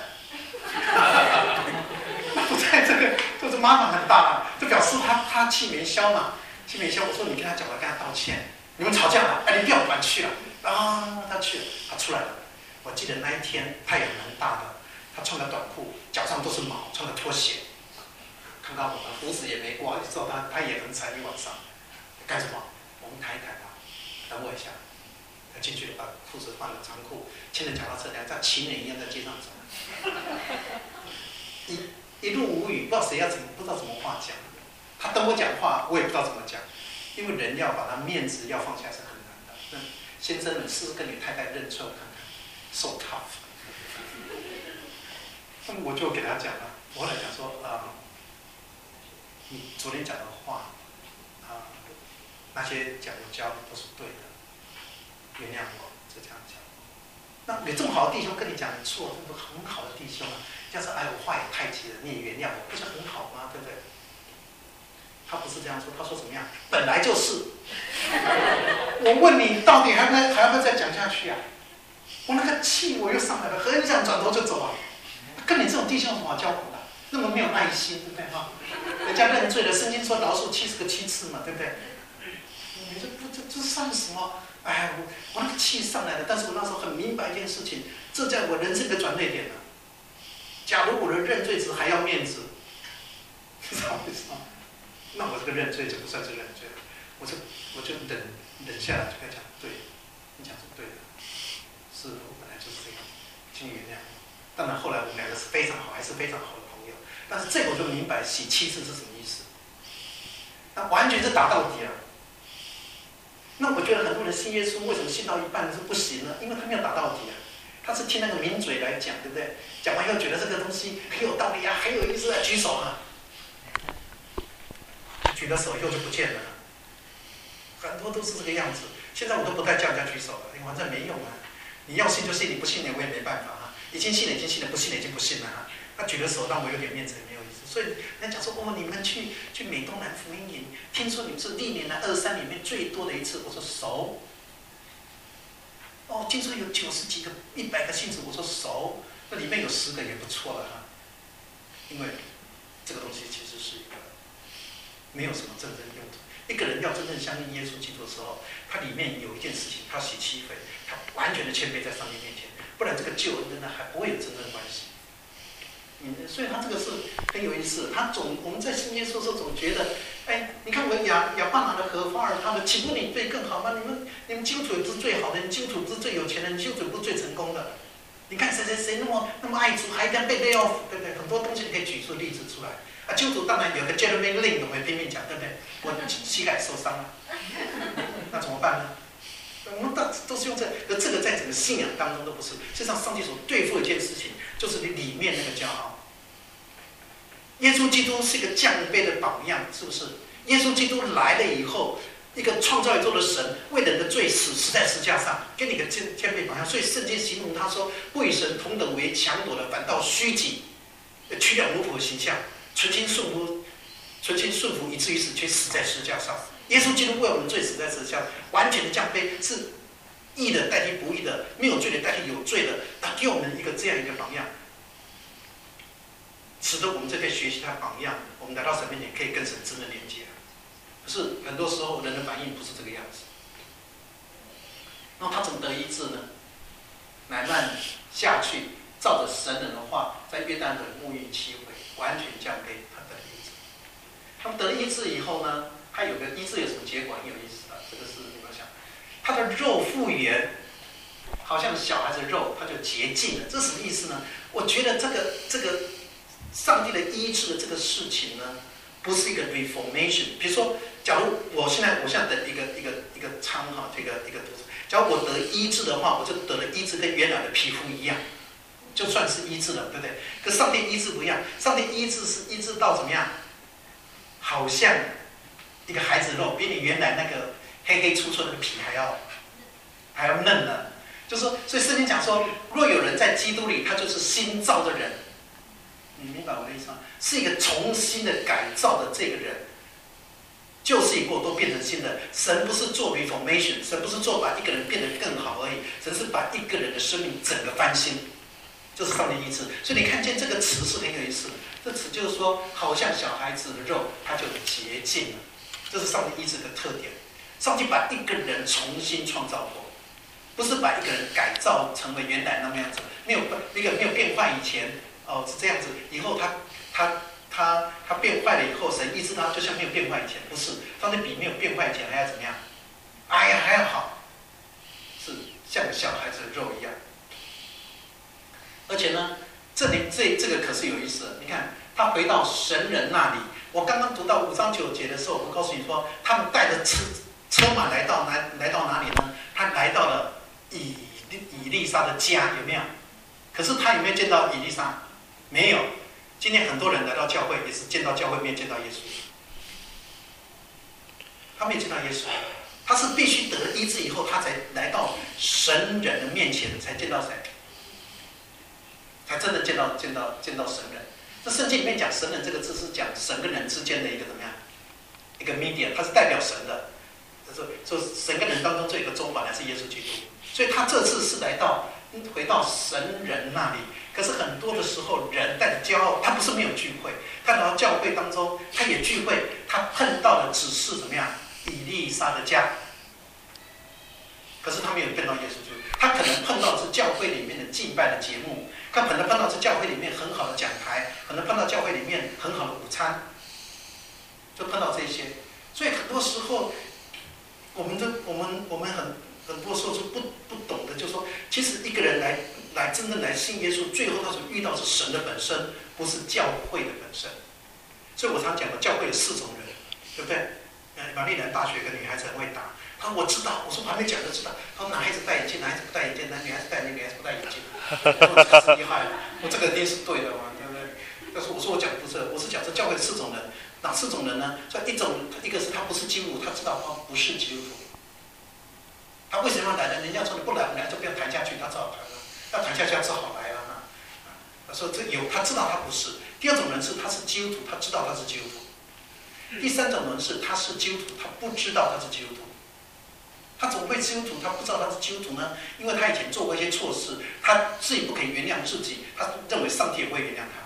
他不在这个就是麻烦很大啊，就表示他他气没消嘛。气没消，我说你跟他讲，我跟他道歉。你们吵架了，哎，你不要管去了。啊，他去了，他出来了。我记得那一天太阳蛮大的，他穿个短裤，脚上都是毛，穿个拖鞋。看到我们胡子也没刮，知道他他也很惨，一晚上。干什么？我们谈一谈吧。等我一下。他进去了，把裤子换了长裤，牵着脚踏车，两像情人一样在街上走。一一路无语，不知道谁要怎么，不知道怎么话讲。他等我讲话，我也不知道怎么讲，因为人要把他面子要放下是很难的。那先生们，试试跟你太太认错看看 ，so tough。那么我就给他讲了，我后来讲说，啊、呃，你昨天讲的话，啊、呃，那些讲我教的都是对的，原谅我，就这样讲。那有这么好的弟兄跟你讲你错，这都很好的弟兄啊，要是哎我话也太急了，你也原谅我，不是很好吗？对不对？他不是这样说，他说怎么样？本来就是。我问你，到底还要还要不要再讲下去啊？我那个气我又上来了，很想转头就走啊。跟你这种弟兄有什么好交往的？那么没有耐心，对不对哈？人家认罪了，圣经说饶恕七十个七次嘛，对不对？你这不这这算什么？哎，我我那个气上来了，但是我那时候很明白一件事情，这在我人生的转捩点了。假如我的认罪值还要面子，你知道为什么？那我这个认罪就不算是认罪了，我就我就忍忍下来，就跟他讲，对，你讲是对的，是我本来就是这样，请你原谅。当然后来我们两个是非常好，还是非常好的朋友。但是这个我就明白洗七次是什么意思，那完全是打到底了。那我觉得很多人信耶稣，为什么信到一半是不行呢？因为他没有打到底啊，他是听那个名嘴来讲，对不对？讲完以后觉得这个东西很有道理啊，很有意思啊，举手啊。举了手以后就不见了，很多都是这个样子。现在我都不太叫人家举手了，因为反正没用啊。你要信就信，你不信呢我也没办法啊。已经信了已经信了，不信了已经不信了啊。他举了手让我有点面子也没有意思。所以人家讲说哦，你们去去美东南福音营，听说你们是历年来二三里面最多的一次。我说熟。哦，听说有九十几个、一百个信徒，我说熟。那里面有十个也不错了哈。因为这个东西其实是一个。没有什么真正用途。一个人要真正相信耶稣基督的时候，他里面有一件事情，他洗七回，他完全的谦卑在上帝面前，不然这个救恩跟他还不会有真正的关系。嗯，所以他这个是很有意思。他总我们在信耶稣的时候总觉得，哎，你看我们亚亚巴拿的和法尔他们，岂不你最更好吗？你们你们基督徒不是最好的，你基督徒不是最有钱的，你基督徒不是最成功的。你看谁谁谁那么那么爱主，还一定要被 lay off， 对不对？很多东西你可以举出例子出来。啊，基督徒当然有个 Jeremy Lin， 我们拼命讲，对不对？我膝盖受伤了，那怎么办呢？我们都都是用这，可这个在整个信仰当中都不是。实际上，上帝所对付的一件事情，就是你里面那个骄傲。耶稣基督是一个降卑的榜样，是不是？耶稣基督来了以后，一个创造宇宙的神，为人的罪死，死在十字架上，给你个谦谦卑榜样。所以圣经形容他说，不与神同等为强夺的，反倒虚己，取了奴仆的形象。存心顺服，存心顺服，以至于死，却死在十字架上。耶稣基督为我们罪死在十字架，完全的降卑，是义的代替不义的，没有罪的代替有罪的，他给我们一个这样一个榜样，使得我们这边学习他榜样，我们来到神面前可以跟神真的连接。可是很多时候人的反应不是这个样子。那他怎么得医治呢？乃曼下去，照着神人的话，在约旦河沐浴七回。完全降卑，他得了医治。他们得了医治以后呢，他有个医治有什么结果很有意思的，这个是你们想，他的肉复原，好像小孩子肉，他就洁净了。这是什么意思呢？我觉得这个这个上帝的医治的这个事情呢，不是一个 reformation。比如说，假如我现在我现在等一个一个一个差个一个得。假如我得医治的话，我就得了医治，跟原来的皮肤一样，就算是医治了，对不对？可上帝医治不一样，上帝医治是医治到怎么样？好像一个孩子肉，比你原来那个黑黑粗粗的皮还要还要嫩呢。就是说，所以圣经讲说，若有人在基督里，他就是新造的人。你明白我的意思吗？是一个重新的改造的这个人。旧事已过，都变成新的。神不是做 reformation， 神不是做把一个人变得更好而已，神是把一个人的生命整个翻新，就是上帝医治。所以你看见这个词是很有意思的，这词就是说，好像小孩子的肉，它就洁净了，这是上帝医治的特点。上帝把一个人重新创造过，不是把一个人改造成为原来那么样子，没有那个没有变坏以前，哦是这样子，以后他他。他他变坏了以后，神医治他，就像没有变坏以前，不是，上帝比没有变坏以前还要怎么样？哎呀，还要好，是像小孩子的肉一样。而且呢，这里这这个可是有意思的，你看他回到神人那里。我刚刚读到五章九节的时候，我告诉你说，他们带着车车马来到来来到哪里呢？他来到了以以利沙的家，有没有？可是他有没有见到以利沙？没有。今天很多人来到教会，也是见到教会，没有见到耶稣。他没有见到耶稣，他是必须得了医治以后，他才来到神人的面前，才见到谁？才真的见到见到见到神人。这圣经里面讲神人这个字是讲神跟人之间的一个怎么样？一个 media， 它是代表神的。就是说神跟人当中最有一个中保，乃是耶稣基督。所以他这次是来到回到神人那里。可是很多的时候，人带着骄傲，他不是没有聚会，他来到教会当中，他也聚会，他碰到的只是怎么样？以利沙的家。可是他没有碰到耶稣基督，他可能碰到的是教会里面的敬拜的节目，他可能碰到的是教会里面很好的讲台，可能碰到教会里面很好的午餐，就碰到这些。所以很多时候，我们的我们我们很很多时候是不不懂的，就是说，其实一个人来。来真正来信耶稣，最后他所遇到是神的本身，不是教会的本身。所以我常讲的，教会有四种人，对不对？呃，玛丽兰大学有个女孩子很会答，她说我知道，我说我还没讲就知道。她说男孩子戴眼镜，男孩子不戴眼镜，男女孩子戴眼镜，女孩子不戴眼镜。我说这个是厉害了，我这个一定是对的嘛，对不对？但是我说我讲不是，我是讲这教会的四种人，哪四种人呢？所以一种，一个是他不是基督徒，他知道他不是基督徒。他为什么要来呢？人家说你不来，我们俩就不要谈下去，他只好谈了。要谈下去，只好来了哈。他说这有，他知道他不是。第二种人是他是基督徒，他知道他是基督徒。第三种人是他是基督徒，他不知道他是基督徒。他怎么会基督徒？他不知道他是基督徒呢？因为他以前做过一些错事，他自己不肯原谅自己，他认为上帝也会原谅他。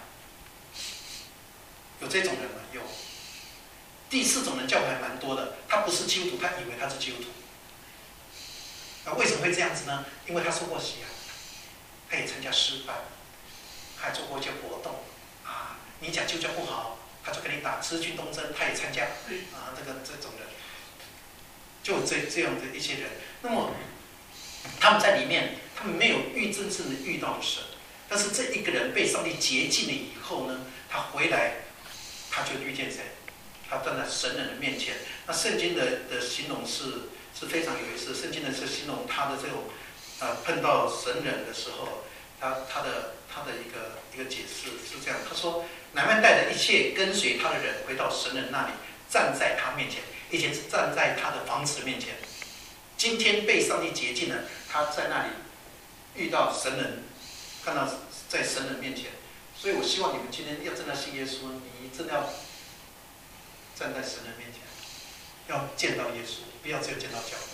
有这种人吗？有。第四种人教会还蛮多的，他不是基督徒，他以为他是基督徒。那为什么会这样子呢？因为他受过洗啊。他也参加师范，还做过一些活动啊。你讲基督教不好，他就跟你打资军东征，他也参加啊。这个这种人，就这这样的一些人。那么他们在里面，他们没有遇真正的遇到神，但是这一个人被上帝洁净了以后呢，他回来，他就遇见谁？他站在神人的面前。那圣经的的形容是是非常有意思，圣经的是形容他的这种。呃，碰到神人的时候，他他的他的一个一个解释是这样，他说：乃縵带着一切跟随他的人回到神人那里，站在他面前。以前是站在他的房子面前，今天被上帝洁净了，他在那里遇到神人，看到在神人面前。所以我希望你们今天要真的信耶稣，你真的要站在神人面前，要见到耶稣，不要只有见到教会。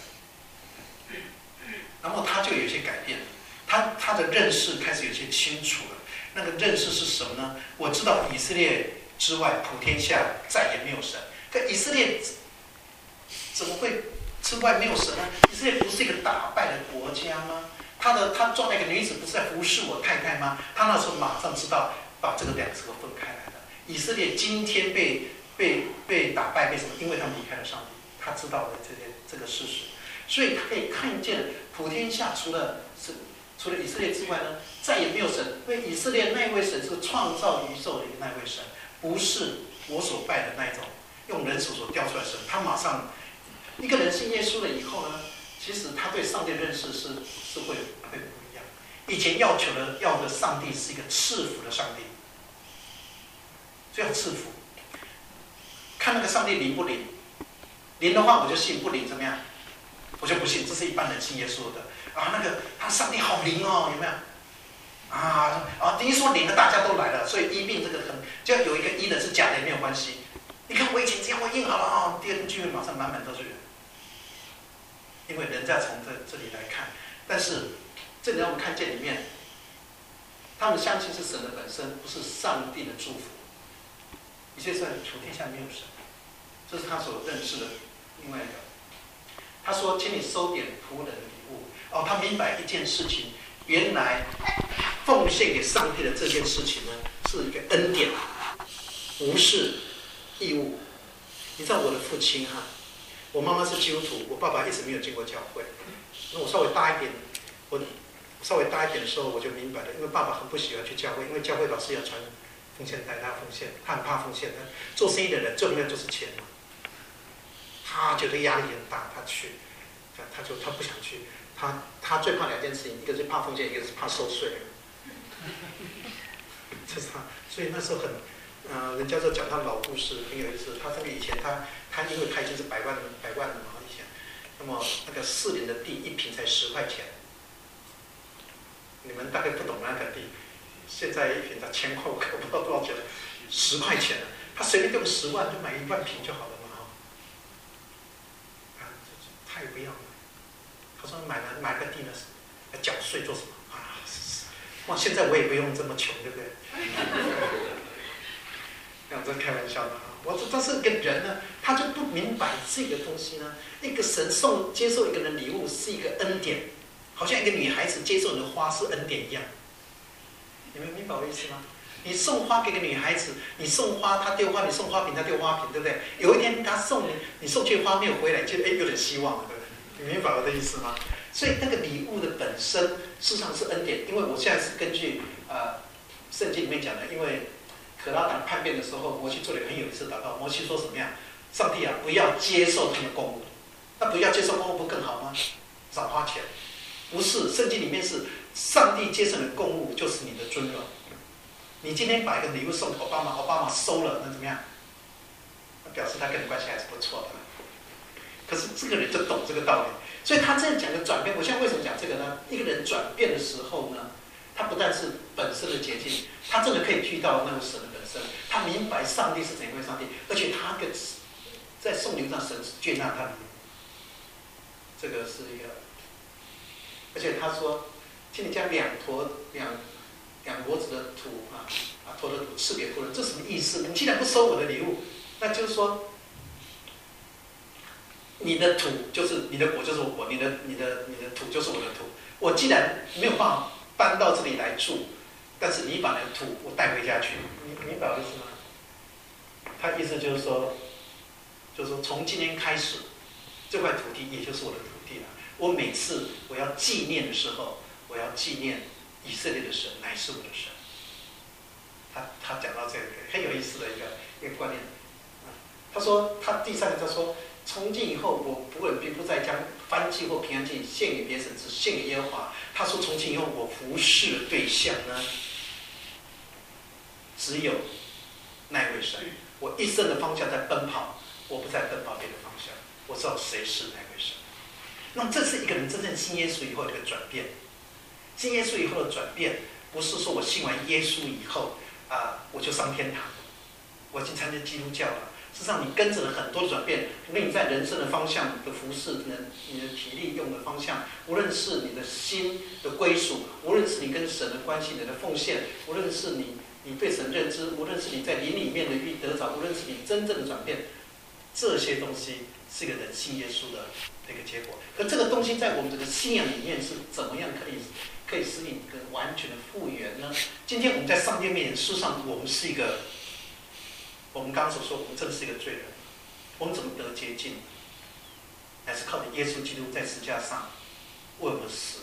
然后他就有些改变了，他他的认识开始有些清楚了。那个认识是什么呢？我知道以色列之外，普天下再也没有神。可以色列怎么会之外没有神呢？以色列不是一个打败的国家吗？他的他抓那个女子不是在服侍我太太吗？他那时候马上知道把这个两者分开来的。以色列今天被被被打败，为什么？因为他们离开了上帝，他知道了这些这个事实。所以他可以看见普天下除了是除了以色列之外呢，再也没有神。因为以色列那一位神是创造宇宙的那一位神，不是我所拜的那一种用人手所雕出来的神。他马上一个人信耶稣了以后呢，其其实他对上帝的认识是是会会不一样。以前要求的要的上帝是一个赐福的上帝，所以要赐福。看那个上帝灵不灵，灵的话我就信，不灵怎么样？我就不信。这是一般人信耶稣的啊，那个他上帝好灵哦，有没有？啊啊！第一说灵的大家都来了，所以医病这个很，只要有一个医的是假的也没有关系。你看我以前这样，我印好了哦，第二天聚会马上满满都是人，因为人在从这这里来看。但是这里让我们看见里面，他们相信是神的本身，不是上帝的祝福。一切在楚天下没有神，这是他所认识的另外一个。他说：“请你收点仆人的礼物。”哦，他明白一件事情，原来奉献给上帝的这件事情呢，是一个恩典，不是义务。你知道我的父亲哈，我妈妈是基督徒，我爸爸一直没有进过教会。那我稍微大一点，我稍微大一点的时候我就明白了，因为爸爸很不喜欢去教会，因为教会老师要传奉献带，他奉献，他很怕奉献。做生意的人最重要就是钱嘛，他觉得压力很大，他去，他就他不想去。他他最怕两件事情，一个是怕奉献，一个是怕收税。这是他，所以那时候很，呃，人家说讲他老故事很有意思。他这个以前他他因为他已经是百万百万了嘛，以前，那么那个四邻的地一平才十块钱，你们大概不懂那个地，现在一平才千块，我可不知道多少钱，十块钱了，他随便用十万就买一万平就好了嘛，哈，啊，他也不要了。他说买了买个地呢，缴税做什么啊？哇，现在我也不用这么穷，对不对？这样这开玩笑的啊！我这但是一个人呢，他就不明白这个东西呢。一个神送接受一个人礼物是一个恩典，好像一个女孩子接受你的花是恩典一样。你们明白我的意思吗？你送花给个女孩子，你送花她丢花，你送花瓶她丢花瓶，对不对？有一天她送你，你送去花没有回来，就哎有点希望了，对不对？你明白我的意思吗？所以那个礼物的本身事实上是恩典，因为我现在是根据呃圣经里面讲的，因为可拉党叛变的时候，摩西做了很有意思的祷告。摩西说什么样？上帝啊，不要接受他们的供物，那不要接受供物不更好吗？少花钱，不是圣经里面是上帝接受你的供物就是你的尊荣。你今天把一个礼物送给奥巴马，奥巴马收了，那怎么样？那表示他跟你关系还是不错的。可是这个人就懂这个道理，所以他这样讲的转变。我现在为什么讲这个呢？一个人转变的时候呢，他不但是本身的捷径，他真的可以去到那个神的本身，他明白上帝是怎样一位上帝，而且他跟在送礼上神是接纳他的，这个是一个。而且他说，请你将两坨两两箔子的土啊啊坨的土赐给仆人，这什么意思？你既然不收我的礼物，那就是说。你的土就是你的果，就是我；你的你的你的土就是我的土。我既然没有办法搬到这里来住，但是你把那个土我带回家去，你明白我的意思吗？他意思就是说，就是说从今天开始，这块土地也就是我的土地了。我每次我要纪念的时候，我要纪念以色列的神乃是我的神。他他讲到这个很有意思的一个一个观念。他说他第三个他说。从今以后，我仆人并不再将燔祭或平安祭献给别神，只献给耶和华。他说：“从今以后，我服侍的对象呢，只有那位神。我一生的方向在奔跑，我不再奔跑别的方向。我知道谁是那位神。那么，这是一个人真正信耶稣以后的一个转变。信耶稣以后的转变，不是说我信完耶稣以后啊、呃，我就上天堂，我已经参加基督教了。”事实上，你跟着了很多的转变，无论你在人生的方向的服侍，你的体力用的方向，无论是你的心的归属，无论是你跟神的关系、你的奉献，无论是你你对神认知，无论是你在灵里面的遇得着，无论是你真正的转变，这些东西是一个人信耶稣的一个结果。可这个东西在我们这个信仰里面是怎么样可以可以使你一个完全的复原呢？今天我们在上帝面前，事实上我们是一个。我们刚刚所说，我们真的是一个罪人，我们怎么得洁净？还是靠着耶稣基督在十字架上为我们死，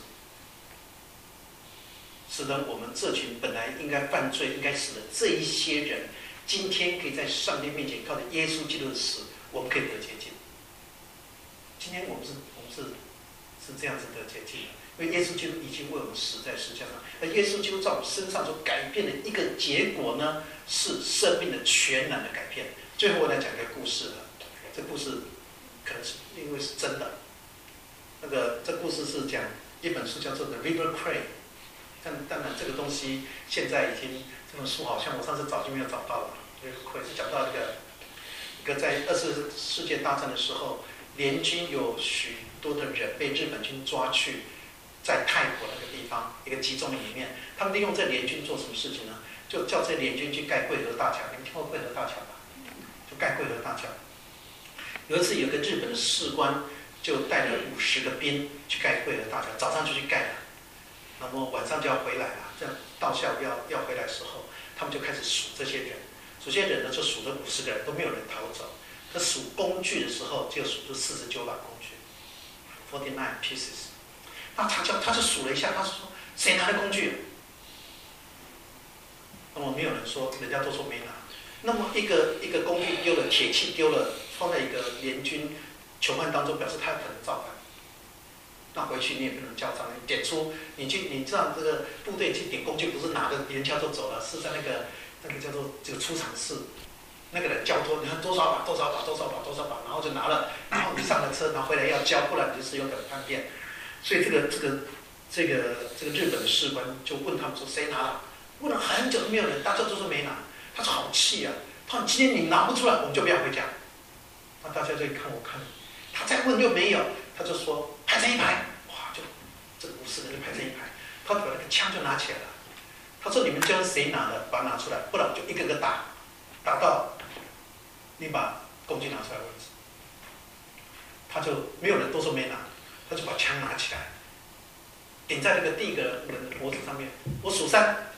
使得我们这群本来应该犯罪、应该死的这一些人，今天可以在上帝面前靠着耶稣基督的死，我们可以得洁净。今天我们是，我们是是这样子的捷径。因为耶稣基督已经为我们死在十字架上，而耶稣基督在我们身上所改变的一个结果呢，是生命的全然的改变。最后我来讲一个故事了，这故事可能是因为是真的。那个这故事是讲一本书叫做《The River Crane》，但当然这个东西现在已经这本书好像我上次找就没有找到了。《River Crane》是讲到一个一个在二次世界大战的时候，联军有许多的人被日本军抓去。在泰国那个地方一个集中营里面，他们利用这联军做什么事情呢？就叫这联军去盖桂河大桥。你们听过桂河大桥吧？就盖桂河大桥。有一次，有个日本的士官就带了五十个兵去盖桂河大桥，早上就去盖了，那么晚上就要回来了。这样到下午要要回来的时候，他们就开始数这些人。数这些人呢，就数了五十个人，都没有人逃走。可数工具的时候，就数出四十九把工具 ，forty nine pieces。那他就他就数了一下，他说谁拿的工具？那么没有人说，人家都说没拿。那么一个一个工具丢了，铁器丢了，放在一个联军囚犯当中，表示他可能造反。那回去你也不能交账，你点出你去，你知道这个部队去点工具，不是拿着连枪就走了，是在那个那个叫做这个出场室，那个人交托，你看多少把多少把多少把多少把，然后就拿了，然后你上了车，然后回来要交，不然你就是有可能叛变。所以这个这个这个这个日本的士官就问他们说谁拿了？问了很久都没有人，大家都说没拿。他说好气啊！他说今天你拿不出来，我们就不要回家。那大家就看我看你，他再问又没有，他就说排成一排，哇，就这五十人就排成一排。他把那个枪就拿起来了。他说你们叫谁拿的，把它拿出来，不然我就一个个打，打到你把工具拿出来为止。他就没有人都说没拿。他就把枪拿起来，顶在那个第一个人的脖子上面。我数三，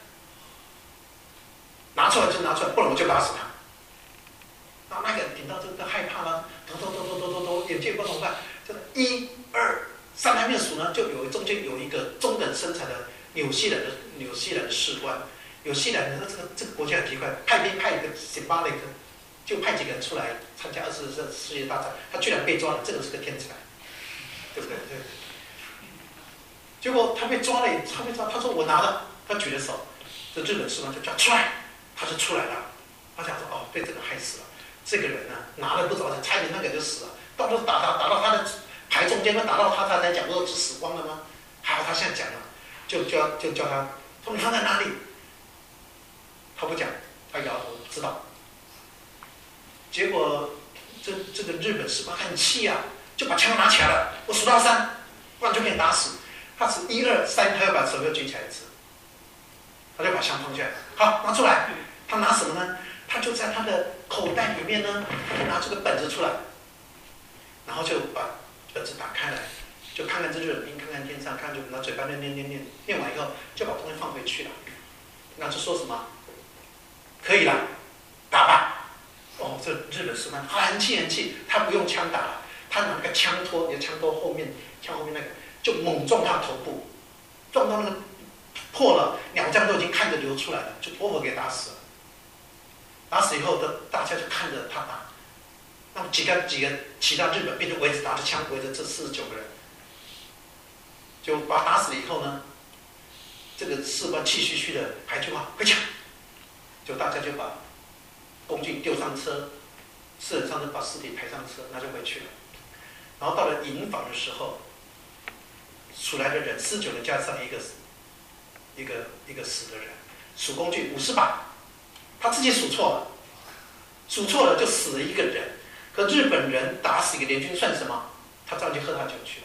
拿出来就拿出来，不然我就打死他。那那个人顶到这个害怕了，抖抖抖抖抖抖抖，眼界不同办，这个一二三还没有数呢，就有中间有一个中等身材的纽西兰的纽西兰的士官，纽西兰的这个这个国家很奇怪，派兵派一个 symbolic， 就派几个人出来参加二次世界大战，他居然被抓了，这个是个天才。对不对？对。结果他被抓了，他被抓，他说我拿了，他举了手，这日本士官就叫出来，他就出来了。他想说哦，被这个害死了。这个人呢、啊，拿了不着，差点那个就死了。到时候打他打到他的牌中间，打到他，他才讲说是死光了吗？还好他现在讲了，就叫就叫他说你放在哪里？他不讲，他摇头知道。结果这这个日本士官很气啊。就把枪拿起来了，我数到三，不然就被你打死。他是一二三，他要把手又举起来一次，他就把枪放下来，好，拿出来。他拿什么呢？他就在他的口袋里面呢，他就拿出个本子出来，然后就把本子打开来，就看看这日本兵，看看天上，看就拿嘴巴念念念念，念完以后就把东西放回去了。那就说什么？可以了，打吧。哦，这日本士官很气很气，他不用枪打了。他拿那个枪托，你的枪托后面，枪后面那个，就猛撞他的头部，撞到那个破了，鸟将都已经看着流出来了，就活活给打死了。打死以后的大家就看着他打，那么几个几个其他日本兵就围着拿着枪围着这四十九个人，就把他打死了以后呢，这个士官气吁吁的喊一句话回家，就大家就把工具丢上车，四人上车把尸体抬上车，那就回去了。然后到了营房的时候，数来的人四十九人加上一个一个一个死的人，数工具五十把，他自己数错了，数错了就死了一个人。可日本人打死一个联军算什么？他照去喝他酒去了。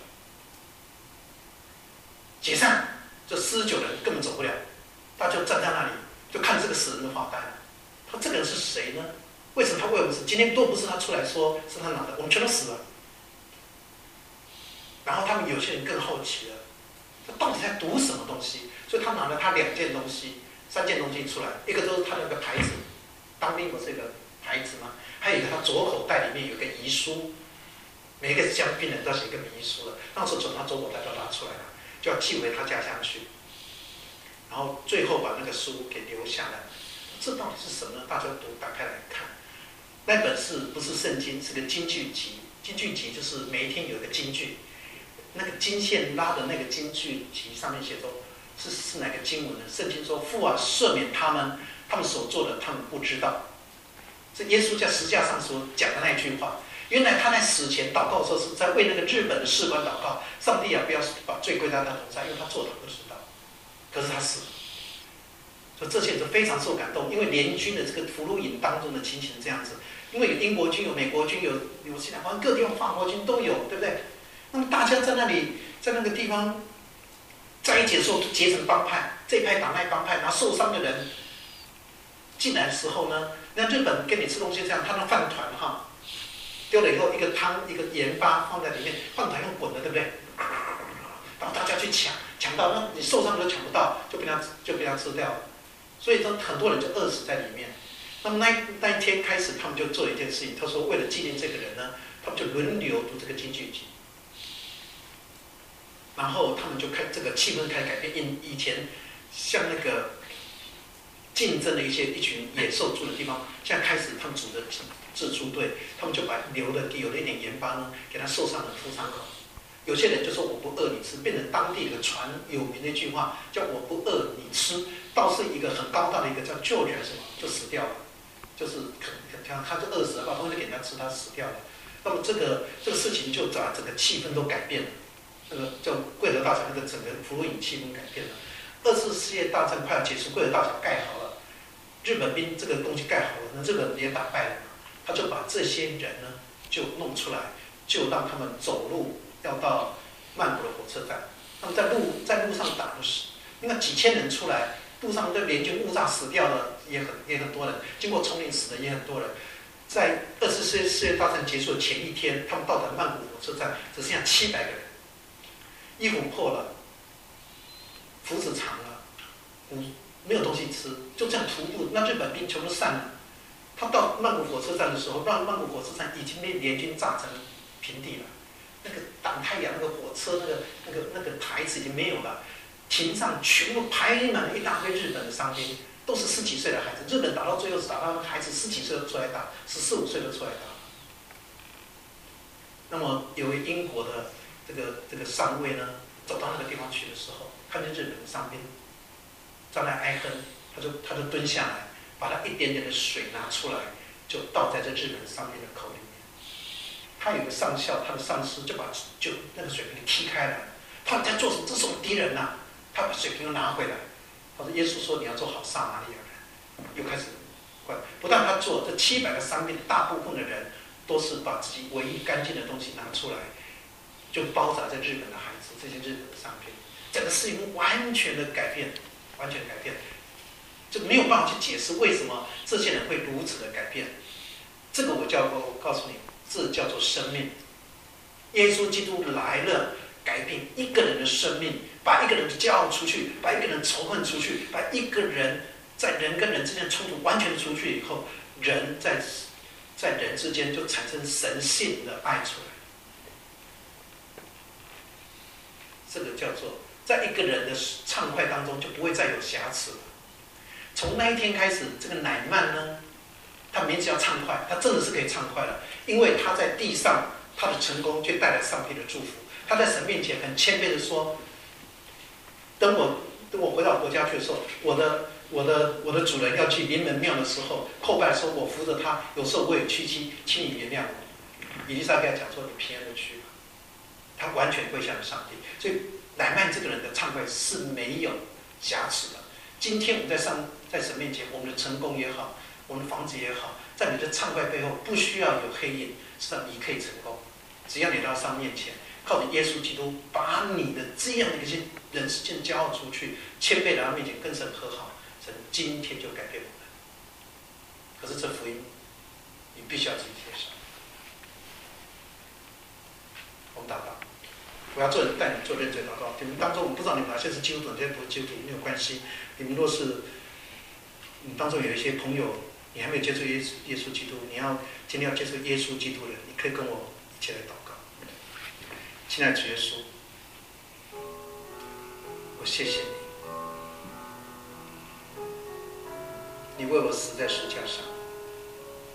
解散，这四十九人根本走不了，他就站在那里，就看这个死人的发呆了。他这个人是谁呢？为什么他为我们死？今天都不是他出来说是他拿的，我们全都死了。然后他们有些人更好奇了，他到底在读什么东西？所以他拿了他两件东西、三件东西出来，一个就是他那个牌子，当兵不是一个牌子吗？还有一个他左口袋里面有个遗书，每一个香槟人都写一个遗书了，那时候从他左口袋都拿出来了，就要寄回他家乡去。然后最后把那个书给留下来，这到底是什么呢？大家读打开来看，那本是不是圣经？是个京剧集，京剧集就是每一天有一个京剧。 那个金线拉的那个金句旗上面写着是是哪个经文呢？圣经说：“父啊，赦免他们，他们所做的，他们不知道。”这耶稣在十字架上所讲的那句话，原来他在死前祷告的时候是在为那个日本的士官祷告，上帝啊，不要把罪归到他头上，因为他做的不知道。可是他死了，所以这些人都非常受感动，因为联军的这个俘虏营当中的情形这样子，因为有英国军、有美国军、有有西南方各地方法国军都有，对不对？那么大家在那里，在那个地方在一起的时候，结成帮派，这一派打那一帮派，然后受伤的人进来的时候呢，那日本跟你吃东西这样，他的饭团哈，丢了以后一个汤一个盐巴放在里面，饭团用滚的，对不对？然后大家去抢，抢到那你受伤的都抢不到，就被他就被他吃掉了，所以说很多人就饿死在里面。那么那那一天开始，他们就做了一件事情，他说为了纪念这个人呢，他们就轮流读这个京剧集。然后他们就开这个气氛开始改变，以以前像那个竞争的一些一群野兽住的地方，现在开始他们组的自出队，他们就把流的有了一点盐巴呢，给他受伤的敷伤口。有些人就说我不饿你吃，变成当地的传有名的一句话，叫我不饿你吃。倒是一个很高大的一个叫 George 什么就死掉了，就是他他就饿死了，把东西给他吃，他死掉了。那么这个这个事情就把整个气氛都改变了。那个叫贵河大桥，那个整个俘虏营气氛改变了。二次世界大战快要结束，贵河大桥盖好了，日本兵这个东西盖好了，那日本也打败了，他就把这些人呢就弄出来，就让他们走路要到曼谷的火车站。他们在路在路上打的是，你看几千人出来，路上的联军误炸死掉的也很也很多人，经过丛林死的也很多人。在二次世界世界大战结束的前一天，他们到达曼谷火车站，只剩下七百个人。衣服破了，胡子长了，没有东西吃，就这样徒步。那日本兵全部散了。他到曼谷火车站的时候，让曼谷火车站已经被联军炸成平地了。那个挡太阳，那个火车，那个那个那个台子已经没有了。亭上全部排满了一大堆日本的伤兵，都是十几岁的孩子。日本打到最后是打到孩子十几岁都出来打，十四五岁都出来打。那么有位英国的。这个这个上尉呢，走到那个地方去的时候，看见日本的伤兵在那哀哼，他就他就蹲下来，把他一点点的水拿出来，就倒在这日本伤兵的口里面。他有个上校，他的上司就把就那个水瓶给踢开了。他们在做什么？这是我们敌人呐、啊！他把水瓶又拿回来。他说：“耶稣说你要做好撒玛利亚人。”又开始怪，不但他做，这七百个伤兵，大部分的人都是把自己唯一干净的东西拿出来。就包扎在日本的孩子，这些日本的伤兵，整个事情完全的改变，完全改变，就没有办法去解释为什么这些人会如此的改变。这个我叫我告诉你，这叫做生命。耶稣基督来了，改变一个人的生命，把一个人的骄傲出去，把一个人仇恨出去，把一个人在人跟人之间冲突完全出去以后，人在在人之间就产生神性的爱出来。这个叫做在一个人的畅快当中就不会再有瑕疵了。从那一天开始，这个乃曼呢，他名字叫畅快，他真的是可以畅快了，因为他在地上他的成功却带来上帝的祝福。他在神面前很谦卑的说：“等我等我回到国家去的时候，我的我的我的主人要去临门庙的时候，叩拜的时候，我扶着他，有时候我也屈膝，请你原谅我。”以利沙跟他讲说：“你平安的去吧。”他完全归向上帝，所以乃曼这个人的畅快是没有瑕疵的。今天我们在上在神面前，我们的成功也好，我们的房子也好，在你的畅快背后不需要有黑影，是让你可以成功。只要你到上面前，靠着耶稣基督，把你的这样的一些人世间骄傲出去，谦卑来到面前跟神和好，神今天就改变我们。可是这福音，你必须要自己接受。我们祷告。我要做带你们做认罪祷告。你们当中，我不知道你们哪些是基督徒，哪些不是基督徒，没有关系。你们若是你们当中有一些朋友，你还没有接触耶稣耶稣基督，你要今天要接触耶稣基督的，你可以跟我一起来祷告。亲爱的主耶稣，我谢谢你，你为我死在十字架上，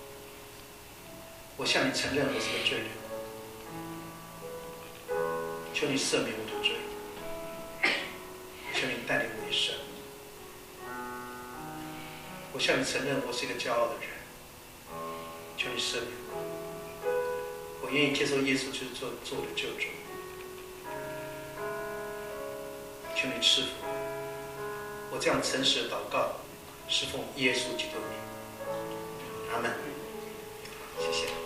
我向你承认我是个罪人。 求你赦免我的罪，求你带领我一生。我向你承认，我是一个骄傲的人，求你赦免我。我愿意接受耶稣就是做做我的救主，求你赐福我。我这样诚实的祷告，是奉耶稣基督的名。阿门。谢谢。